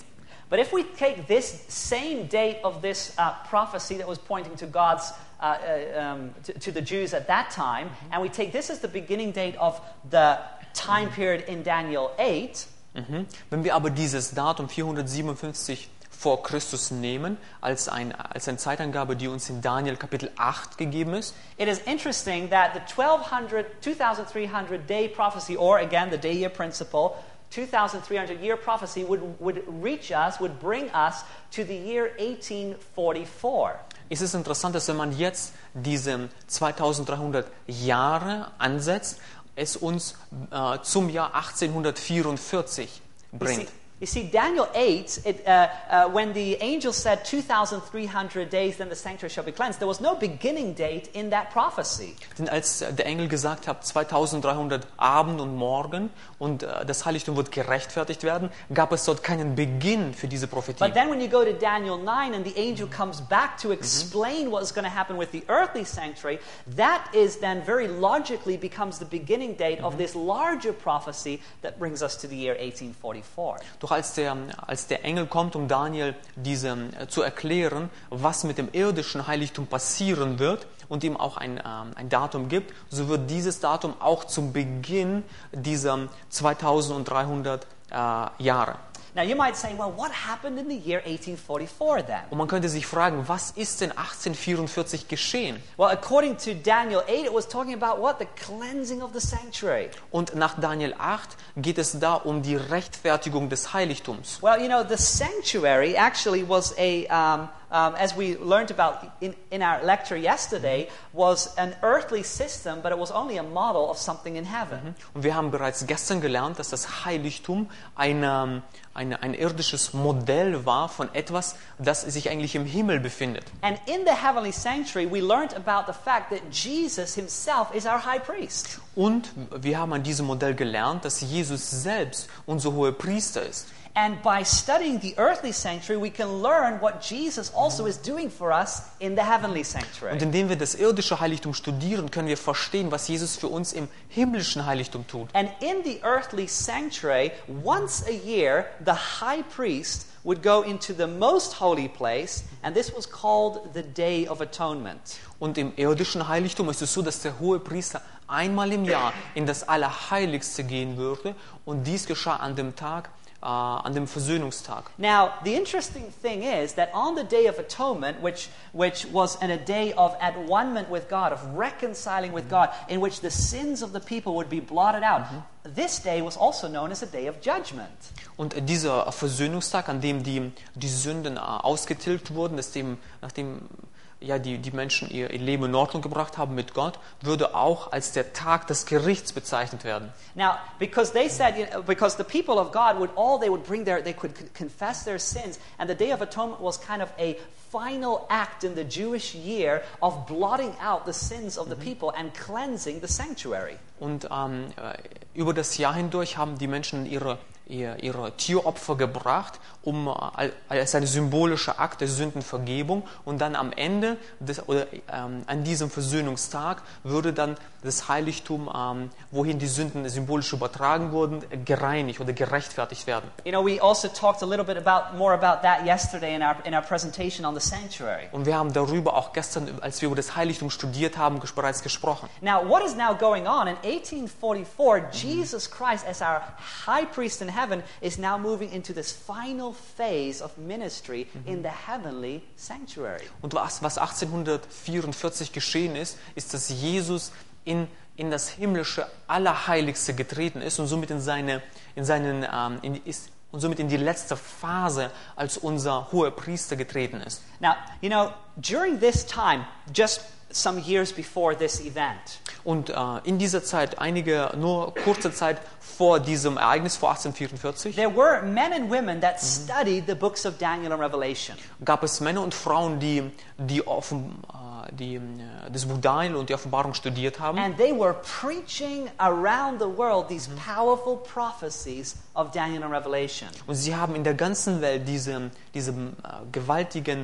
Speaker 1: But if we take this same date of this uh, prophecy that was pointing to God's uh, uh, um, to, to the Jews at that time, and we take this as the beginning date of the time period in Daniel eight.
Speaker 2: Mhm. Wenn wir aber dieses Datum vierhundertsiebenundfünfzig vor Christus nehmen, als, ein, als eine Zeitangabe, die uns in Daniel Kapitel acht gegeben ist,
Speaker 1: It is interesting that the twelve hundred, twenty-three hundred day prophecy, or again the day-year principle, twenty-three hundred year prophecy would, would reach us, would bring us to the year eighteen forty-four.
Speaker 2: Es ist interessant, dass wenn man jetzt diese zweitausenddreihundert Jahre ansetzt, es uns äh, zum Jahr achtzehnhundertvierundvierzig
Speaker 1: You
Speaker 2: bringt.
Speaker 1: see, you see, Daniel eight, it, uh, uh, when the angel said twenty-three hundred days, then the sanctuary shall be cleansed, there was no beginning date in that prophecy.
Speaker 2: Denn als der Engel gesagt hat, zweitausenddreihundert Abend und Morgen und äh, das Heiligtum wird gerechtfertigt werden, gab es dort keinen Beginn für diese Prophetie.
Speaker 1: But then when you go to Daniel nine and the angel comes back to explain what is going to happen with the earthly sanctuary, that is then very logically becomes the beginning date of this larger prophecy that brings us to the year eighteen forty-four.
Speaker 2: Doch als der, als der Engel kommt, um Daniel diese, äh, zu erklären, was mit dem irdischen Heiligtum passieren wird und ihm auch ein, ähm, ein Datum gibt, so wird dieses Datum auch zum Beginn dieser zweitausenddreihundert äh, Jahre.
Speaker 1: Now you might say, well, what happened in the year eighteen forty-four then?
Speaker 2: Und man könnte sich fragen, was ist denn achtzehnhundertvierundvierzig geschehen?
Speaker 1: Well, according to Daniel eight, it was talking about what? The cleansing of the sanctuary.
Speaker 2: Und nach Daniel acht geht es da um die Rechtfertigung des Heiligtums.
Speaker 1: Well, you know, the sanctuary actually was a, um, um, as we learned about in, in our lecture yesterday, was an earthly system, but it was only a model of something in heaven.
Speaker 2: Und wir haben bereits gestern gelernt, dass das Heiligtum eine, eine, ein irdisches Modell war von etwas, das sich eigentlich im Himmel befindet.
Speaker 1: And in the heavenly sanctuary, we learned about the fact that Jesus himself is our high priest.
Speaker 2: Und wir haben an diesem Modell gelernt, dass Jesus selbst unser hoher Priester ist.
Speaker 1: And by studying the earthly sanctuary, we can learn what Jesus also is doing for us in the heavenly sanctuary.
Speaker 2: Und indem wir das irdische Heiligtum studieren, können wir verstehen, was Jesus für uns im himmlischen Heiligtum tut.
Speaker 1: And in the earthly sanctuary, once a year, the high priest would go into the most holy place, and this was called the Day of Atonement.
Speaker 2: Und im irdischen Heiligtum ist es so, dass der hohe Priester einmal im Jahr in das Allerheiligste gehen würde, und dies geschah an dem Tag, Uh, an dem Versöhnungstag.
Speaker 1: Now, the interesting thing is that on the Day of Atonement, which, which was in a day of at-one-ment with God, of reconciling with God, in which the sins of the people would be blotted out, this day was also known as a day of judgment.
Speaker 2: Und dieser Versöhnungstag, an dem die, die Sünden uh, ausgetilgt wurden, dass dem, nachdem ja, die, die Menschen ihr, ihr Leben in Ordnung gebracht haben mit Gott, würde auch als der Tag des Gerichts bezeichnet werden.
Speaker 1: Now, because they said, you know, because the people of God would all, they would bring their, they could confess their sins, and the Day of Atonement was kind of a final act in the Jewish year of blotting out the sins of the people and cleansing the sanctuary.
Speaker 2: Und ähm, über das Jahr hindurch haben die Menschen ihre Ihre, ihre Tieropfer gebracht, um als eine symbolische Akt der Sündenvergebung, und dann am Ende des, oder ähm, an diesem Versöhnungstag würde dann das Heiligtum, ähm, wohin die Sünden symbolisch übertragen wurden, gereinigt oder gerechtfertigt werden.
Speaker 1: You know, we also talked a little bit about more about that yesterday in our in our presentation on the sanctuary.
Speaker 2: Und wir haben darüber auch gestern, als wir über das Heiligtum studiert haben, bereits gesprochen.
Speaker 1: Now, what is now going on in eighteen forty-four? Jesus Christ, as our high priest in heaven, is now moving into this final phase of ministry in the heavenly sanctuary.
Speaker 2: Und was, was achtzehnhundertvierundvierzig geschehen ist, ist, dass Jesus in, in das himmlische Allerheiligste getreten ist und somit in seine, in seinen, ähm, in, ist, und somit in die letzte Phase als unser hoher Priester getreten ist.
Speaker 1: Now, you know, during this time, just some years before this event,
Speaker 2: Und äh, in dieser Zeit, einige, nur kurze Zeit vor diesem Ereignis, vor achtzehnhundertvierundvierzig,
Speaker 1: there were men and women that studied the books of Daniel and Revelation.
Speaker 2: gab es Männer und Frauen, die, die, offen, äh, die äh, das Buch Daniel und die Offenbarung studiert haben.
Speaker 1: And they were preaching around the world these powerful prophecies of Daniel and Revelation.
Speaker 2: Und sie haben in der ganzen Welt diese, diese äh, gewaltigen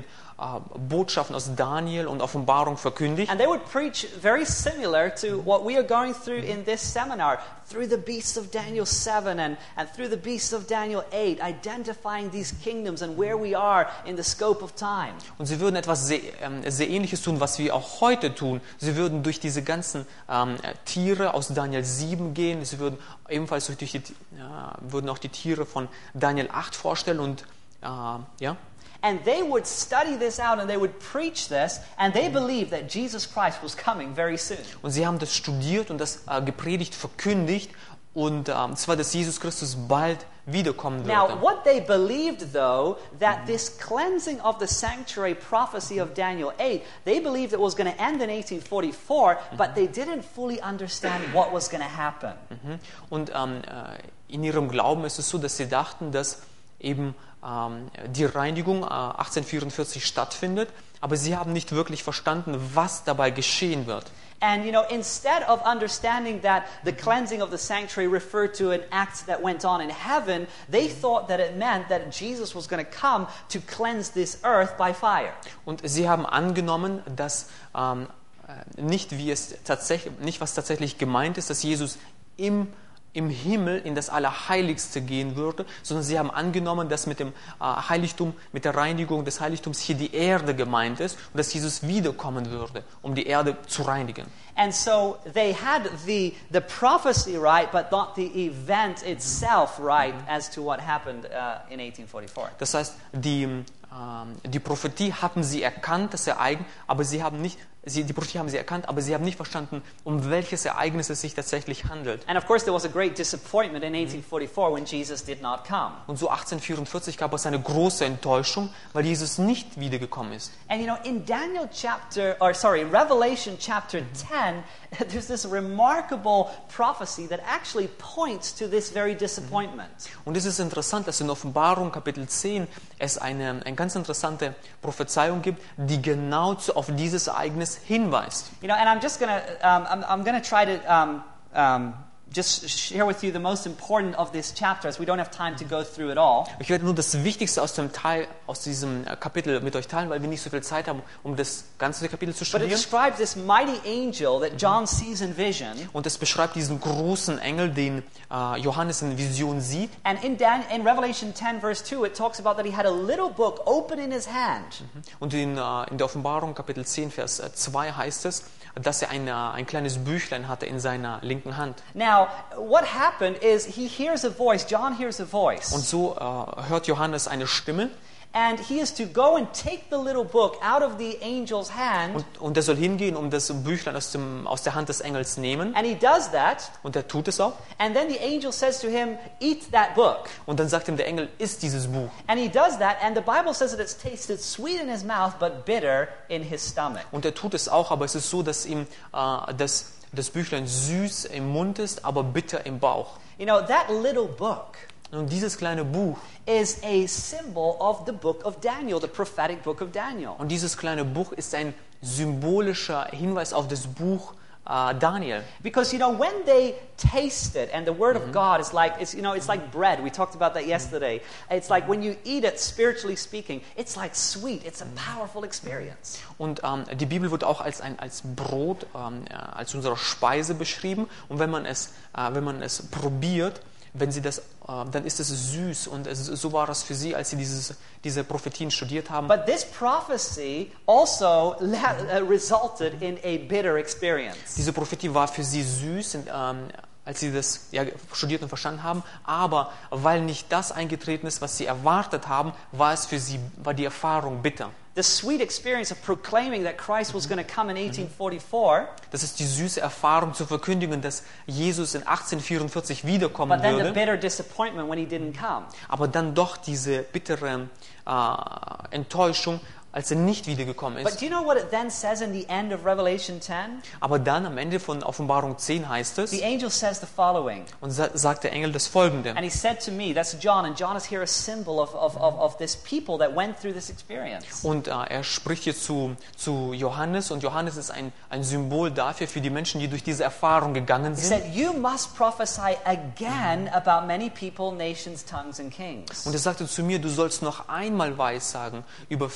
Speaker 2: Botschaften aus Daniel und Offenbarung verkündigt.
Speaker 1: And they would preach very similar to what we are going through in this seminar, through the beasts of Daniel seven and, and through the beasts of Daniel eight, identifying these kingdoms and where we are in the scope of time.
Speaker 2: Und sie würden etwas sehr, ähm, sehr Ähnliches tun, was wir auch heute tun. Sie würden durch diese ganzen ähm, Tiere aus Daniel sieben gehen. Sie würden ebenfalls durch die, ja, würden auch die Tiere von Daniel acht vorstellen und äh, ja.
Speaker 1: And they would study this out and they would preach this, and they believed that Jesus Christ was coming very soon.
Speaker 2: Und sie haben das studiert und das äh, gepredigt, verkündigt, und ähm, zwar, dass Jesus Christus bald wiederkommen würde.
Speaker 1: Now, what they believed, though, that this cleansing of the sanctuary prophecy of Daniel eight, they believed it was going to end in eighteen forty-four, but they didn't fully understand what was going to happen.
Speaker 2: Mhm. Und ähm, äh, in ihrem Glauben ist es so, dass sie dachten, dass eben ähm, die Reinigung äh, achtzehnhundertvierundvierzig stattfindet, aber sie haben nicht wirklich verstanden, was dabei geschehen wird.
Speaker 1: And, you know, instead of understanding that the cleansing of the sanctuary referred to an act that went on in heaven, they thought that it meant that Jesus was going to come to cleanse this earth by fire.
Speaker 2: Und sie haben angenommen, dass ähm, nicht, wie es tatsächlich, nicht was tatsächlich gemeint ist, dass Jesus im im Himmel in das Allerheiligste gehen würde, sondern sie haben angenommen, dass mit dem äh, Heiligtum, mit der Reinigung des Heiligtums hier die Erde gemeint ist und dass Jesus wiederkommen würde, um die Erde zu reinigen.
Speaker 1: And so they had the, the prophecy right, but not the event itself right as to what happened uh, in eighteen forty-four.
Speaker 2: Das heißt, die, ähm, die Prophetie haben sie erkannt, das Ereignis, aber sie haben nicht Sie, die Prophetie haben sie erkannt, aber sie haben nicht verstanden, um welches Ereignis es sich tatsächlich handelt.
Speaker 1: And of course there was a great disappointment in eighteen forty-four when Jesus did not come.
Speaker 2: Und so achtzehnhundertvierundvierzig gab es eine große Enttäuschung, weil Jesus nicht wiedergekommen ist.
Speaker 1: And you know, in Daniel chapter, or sorry, in Revelation chapter ten, there's this remarkable prophecy that actually points to this very disappointment.
Speaker 2: Und es ist interessant, dass in Offenbarung Kapitel zehn es eine, eine ganz interessante Prophezeiung gibt, die genau zu, auf dieses Ereignis hinweist.
Speaker 1: You know, and I'm just gonna, um, I'm, I'm gonna try to um, um, just share with you the most important of this chapter, as we don't have time to go through it all.
Speaker 2: Ich werde nur das Wichtigste aus dem Teil, aus diesem Kapitel mit euch teilen, weil wir nicht so viel Zeit haben, um das ganze Kapitel zu
Speaker 1: But it
Speaker 2: studieren.
Speaker 1: describes this mighty angel that John sees in vision.
Speaker 2: Und es beschreibt diesen großen Engel, den äh, Johannes in Vision sieht.
Speaker 1: And in, Dan- in Revelation ten, verse two, it talks about that he had a little book open in his hand.
Speaker 2: Und in, äh, in der Offenbarung Kapitel zehn, Vers zwei heißt es, dass er ein, ein kleines Büchlein hatte in seiner linken Hand.
Speaker 1: Now, what happened is he hears a voice, John hears a voice.
Speaker 2: Und so äh, hört Johannes eine Stimme.
Speaker 1: And he is to go and take the little book out of the angel's hand.
Speaker 2: Und, und er soll hingehen, um das Büchlein aus, dem, aus der Hand des Engels nehmen.
Speaker 1: And he does that.
Speaker 2: Und er tut es auch.
Speaker 1: And then the angel says to him, eat that book.
Speaker 2: Und dann sagt ihm der Engel, iss dieses Buch.
Speaker 1: And he does that, and the Bible says that it's tasted sweet in his mouth, but bitter in his stomach.
Speaker 2: Und er tut es auch, aber es ist so, dass ihm äh, das, das Büchlein süß im Mund ist, aber bitter im Bauch.
Speaker 1: You know, that little book
Speaker 2: Und dieses kleine Buch
Speaker 1: is a symbol of the book of Daniel, the prophetic book of Daniel.
Speaker 2: Und dieses kleine Buch ist ein symbolischer Hinweis auf das Buch äh, Daniel.
Speaker 1: Because, you know, when they taste it, and the word of God is like, it's, you know, it's like bread. We talked about that yesterday. It's like when you eat it, spiritually speaking, it's like sweet. It's a powerful experience.
Speaker 2: Und ähm, die Bibel wird auch als, ein, als Brot, ähm, äh, als unsere Speise beschrieben. Und wenn man es, äh, wenn man es probiert, wenn sie das, äh, dann ist es süß. Und es, so war es für sie, als sie dieses, diese Prophetien studiert haben.
Speaker 1: But this prophecy also la- uh, resulted in a bitter experience.
Speaker 2: Diese Prophetie war für sie süß, ähm, als sie das ja, studiert und verstanden haben. Aber weil nicht das eingetreten ist, was sie erwartet haben, war es für sie, war die Erfahrung bitter.
Speaker 1: The sweet experience of proclaiming that Christ was going to come in eighteen forty-four.
Speaker 2: Das ist die süße Erfahrung zu verkündigen, dass Jesus in achtzehnhundertvierundvierzig wiederkommen
Speaker 1: But then the
Speaker 2: würde.
Speaker 1: bitter disappointment when he didn't come.
Speaker 2: Aber dann doch diese bittere äh, Enttäuschung, als er nicht wiedergekommen
Speaker 1: But
Speaker 2: ist.
Speaker 1: do you know what it then says in the end of Revelation ten?
Speaker 2: Aber dann am Ende von Offenbarung zehn heißt es,
Speaker 1: The angel says the following.
Speaker 2: und sa sagt der Engel das Folgende.
Speaker 1: And he said to me, that's John, and John is here a symbol of, of, of, of this people that went through this experience.
Speaker 2: Und äh, er spricht hier zu, zu Johannes, und Johannes ist ein, ein Symbol dafür, für die Menschen, die durch diese Erfahrung gegangen
Speaker 1: He
Speaker 2: sind.
Speaker 1: said, you must prophesy again about many people, nations, tongues, and kings.
Speaker 2: Und er sagte zu mir, du sollst noch einmal Weissagen über viele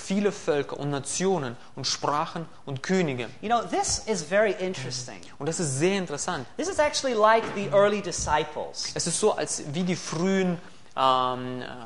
Speaker 2: Völker und Nationen und Sprachen und Könige.
Speaker 1: You know, this is very interesting.
Speaker 2: Und das ist sehr interessant.
Speaker 1: This is actually like the early disciples.
Speaker 2: Es ist so, als wie die frühen, ähm, äh,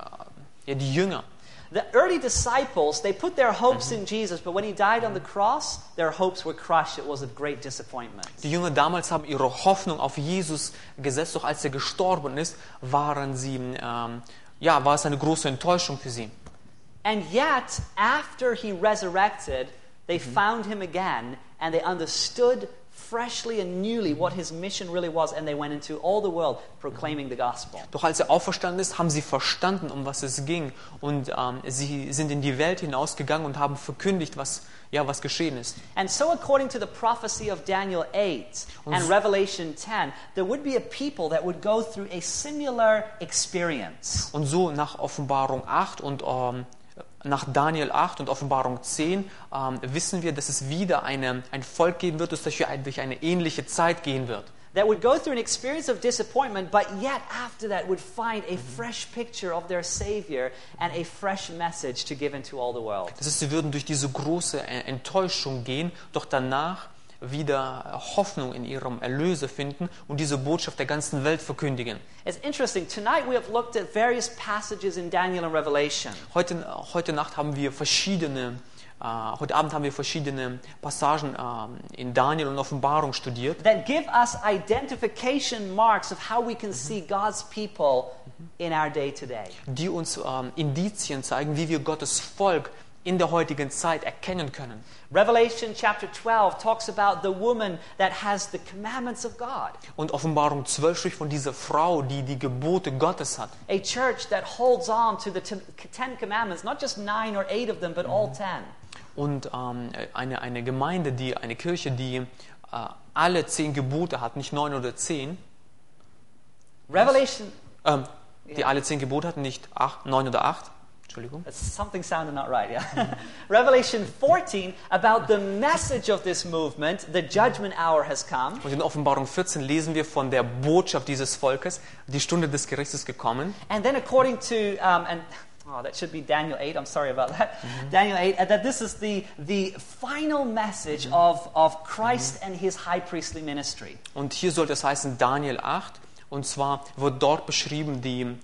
Speaker 2: ja, die Jünger.
Speaker 1: The early disciples, they put their hopes in Jesus, but when he died on the cross, their hopes were crushed. It was a great disappointment.
Speaker 2: Die Jünger damals haben ihre Hoffnung auf Jesus gesetzt, doch als er gestorben ist, waren sie, ähm, ja, war es eine große Enttäuschung für sie.
Speaker 1: And yet, after he resurrected, they found him again, and they understood freshly and newly what his mission really was, and they went into all the world proclaiming the gospel.
Speaker 2: Doch als er auferstanden ist, haben sie verstanden, um was es ging, und ähm, sie sind in die Welt hinausgegangen und haben verkündigt, was, ja, was geschehen ist.
Speaker 1: And so according to the prophecy of Daniel eight and Revelation ten, there would be a people that would go through a similar experience.
Speaker 2: Und so nach Offenbarung acht und ähm, nach Daniel acht und Offenbarung zehn ähm, wissen wir, dass es wieder eine, ein Volk geben wird, das durch, durch eine ähnliche Zeit gehen wird.
Speaker 1: That would go through an experience of disappointment, but yet after that would find a fresh picture of their Savior and a fresh message to give into all the world.
Speaker 2: Das heißt, sie würden durch diese große Enttäuschung gehen, doch danach wieder Hoffnung in ihrem Erlöser finden und diese Botschaft der ganzen Welt verkündigen.
Speaker 1: It's interesting. Tonight we have looked at various passages in Daniel and Revelation.
Speaker 2: Heute, heute Nacht haben wir verschiedene, äh, heute Abend haben wir verschiedene Passagen äh, in Daniel und Offenbarung studiert,
Speaker 1: That give us identification marks of how we can see God's people in our day to day.
Speaker 2: die uns ähm, Indizien zeigen, wie wir Gottes Volk in der heutigen Zeit erkennen können.
Speaker 1: Revelation chapter twelve talks about the woman that has the commandments of God.
Speaker 2: Und Offenbarung zwölf spricht von dieser Frau, die die Gebote Gottes hat.
Speaker 1: A church that holds on to the Ten Commandments, not just nine or eight of them, but all ten.
Speaker 2: Und ähm, eine, eine Gemeinde, die, eine Kirche, die äh, alle zehn Gebote hat, nicht neun oder zehn.
Speaker 1: Revelation,
Speaker 2: Ähm, die alle zehn Gebote hat, nicht acht, neun oder acht. Entschuldigung.
Speaker 1: something sounded not right, yeah. Revelation fourteen, about the message of this movement, the judgment hour has come.
Speaker 2: Und in Offenbarung vierzehn lesen wir von der Botschaft dieses Volkes, die Stunde des Gerichtes gekommen.
Speaker 1: And then according to, um, and oh, that should be Daniel eight, I'm sorry about that. Daniel eight, and that this is the, the final message of, of Christ and his high priestly ministry.
Speaker 2: Und hier sollte es heißen Daniel acht. Und zwar wird dort beschrieben die, ähm,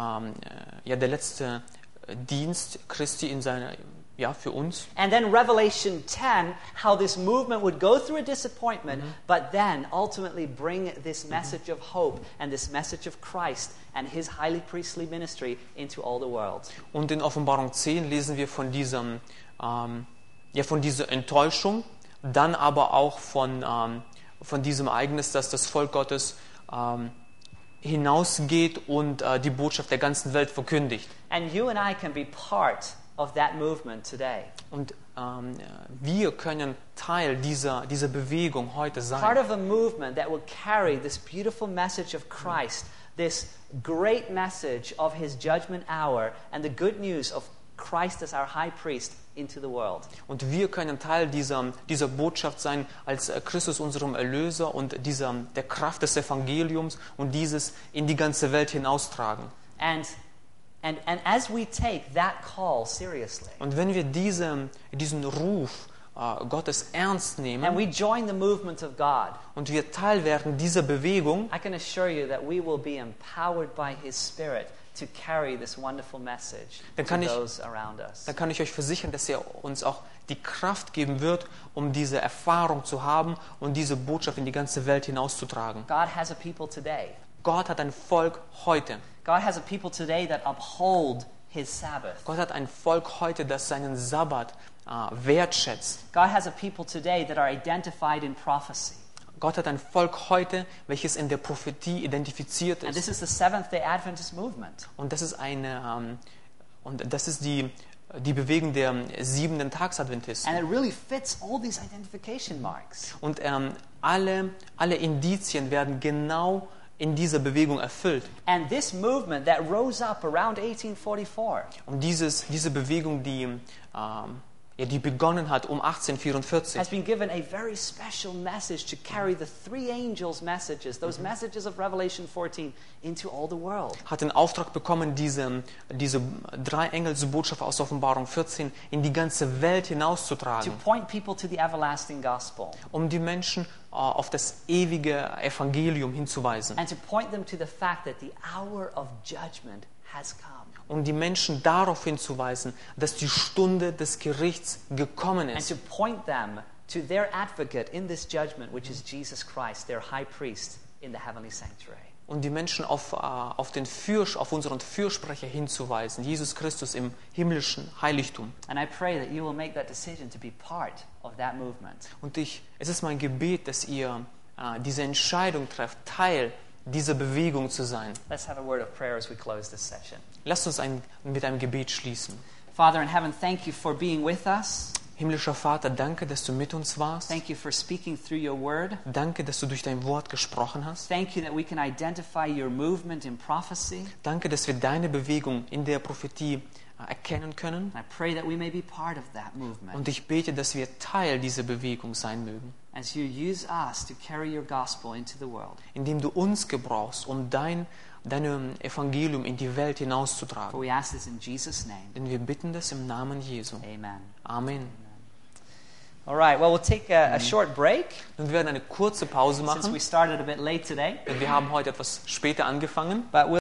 Speaker 2: äh, ja, der letzte Dienst Christi in seiner, ja, für uns.
Speaker 1: And then Revelation ten, how this movement would go through a disappointment, but then ultimately bring this message of hope and this message of Christ and his highly priestly ministry into all the world.
Speaker 2: Und in Offenbarung zehn lesen wir von diesem, ähm, ja, von dieser Enttäuschung, dann aber auch von, ähm, von diesem Ereignis, dass das Volk Gottes ähm, hinausgeht und äh, die Botschaft der ganzen Welt verkündigt.
Speaker 1: And you and I can be part of that movement today.
Speaker 2: Und ähm, wir können Teil dieser, dieser Bewegung heute
Speaker 1: Part
Speaker 2: sein.
Speaker 1: of a movement that will carry this beautiful message of Christ, this great message of his judgment hour, and the good news of Christ as our high priest into the world.
Speaker 2: Und wir können Teil dieser, dieser Botschaft sein, als Christus unserem Erlöser und dieser, der Kraft des Evangeliums und dieses in die ganze Welt hinaustragen.
Speaker 1: And, and, and as we take that call seriously,
Speaker 2: Und wenn wir diese, diesen Ruf äh, Gottes ernst
Speaker 1: and
Speaker 2: nehmen
Speaker 1: we join the movement of God,
Speaker 2: und wir Teil werden dieser Bewegung,
Speaker 1: I can assure you that we will be empowered by his Spirit to carry this wonderful message
Speaker 2: Dann
Speaker 1: to
Speaker 2: kann ich-
Speaker 1: those around us.
Speaker 2: dann kann ich euch versichern, dass er uns auch die Kraft geben wird, um diese Erfahrung zu haben und diese Botschaft in die ganze Welt hinauszutragen.
Speaker 1: God has a people today.
Speaker 2: Gott hat ein Volk heute.
Speaker 1: God has a people today that uphold his Sabbath.
Speaker 2: Gott hat ein Volk heute, das seinen Sabbat äh, wertschätzt.
Speaker 1: God has a people today that are identified in prophecy.
Speaker 2: Gott hat ein Volk heute, welches in der Prophetie identifiziert
Speaker 1: And this
Speaker 2: ist.
Speaker 1: is the Seventh-day Adventist movement.
Speaker 2: Und das ist eine ähm, und das ist die die Bewegung der siebenten Tagsadventisten.
Speaker 1: And it really fits all these identification marks.
Speaker 2: Und ähm, alle alle Indizien werden genau in dieser Bewegung erfüllt.
Speaker 1: And this movement that rose up around eighteen forty-four,
Speaker 2: Und dieses diese Bewegung, die ähm, ja, die begonnen hat um achtzehnhundertvierundvierzig,
Speaker 1: has been given a very special message to carry the three angels' messages, those messages of Revelation fourteen, into all the world.
Speaker 2: hat den Auftrag bekommen, diese, diese drei Engelsbotschaft aus Offenbarung vierzehn in die ganze Welt
Speaker 1: To
Speaker 2: hinauszutragen,
Speaker 1: point people to the everlasting gospel.
Speaker 2: um die Menschen äh, auf das ewige Evangelium hinzuweisen,
Speaker 1: And to point them to the fact that the hour of judgment has come.
Speaker 2: um die Menschen darauf hinzuweisen, dass die Stunde des Gerichts gekommen
Speaker 1: And
Speaker 2: ist.
Speaker 1: to point them to their advocate in this judgment, which is Jesus Christ, their high priest in the heavenly sanctuary.
Speaker 2: Um die Menschen auf, äh, auf, den Fürs, auf unseren Fürsprecher hinzuweisen, Jesus Christus im himmlischen Heiligtum.
Speaker 1: And I pray that you will make that decision to be part of that movement.
Speaker 2: Und ich, es ist mein Gebet, dass ihr äh, diese Entscheidung trefft, Teil dieser Bewegung zu sein.
Speaker 1: Let's have a word of prayer as we close this session.
Speaker 2: Lasst uns ein, mit einem Gebet schließen.
Speaker 1: Father in heaven, thank you for being with us.
Speaker 2: Himmlischer Vater, danke, dass du mit uns warst.
Speaker 1: Thank you for speaking through your word.
Speaker 2: Danke, dass du durch dein Wort gesprochen hast.
Speaker 1: Thank you that we can identify your movement in prophecy.
Speaker 2: Danke, dass wir deine Bewegung in der Prophetie äh, erkennen können.
Speaker 1: I pray that we may be part of that movement
Speaker 2: Und ich bete, dass wir Teil dieser Bewegung sein mögen,
Speaker 1: as you use us to carry your gospel into the world.
Speaker 2: indem du uns gebrauchst, um dein dein Evangelium in die Welt
Speaker 1: For
Speaker 2: hinauszutragen.
Speaker 1: we ask this in Jesus' name.
Speaker 2: Denn wir bitten das im Namen Jesu.
Speaker 1: Amen.
Speaker 2: Amen.
Speaker 1: All right, well, we'll take a, a short break
Speaker 2: Nun wir werden eine kurze Pause
Speaker 1: since
Speaker 2: machen,
Speaker 1: we started a bit late today.
Speaker 2: denn wir haben heute etwas später angefangen.
Speaker 1: But we'll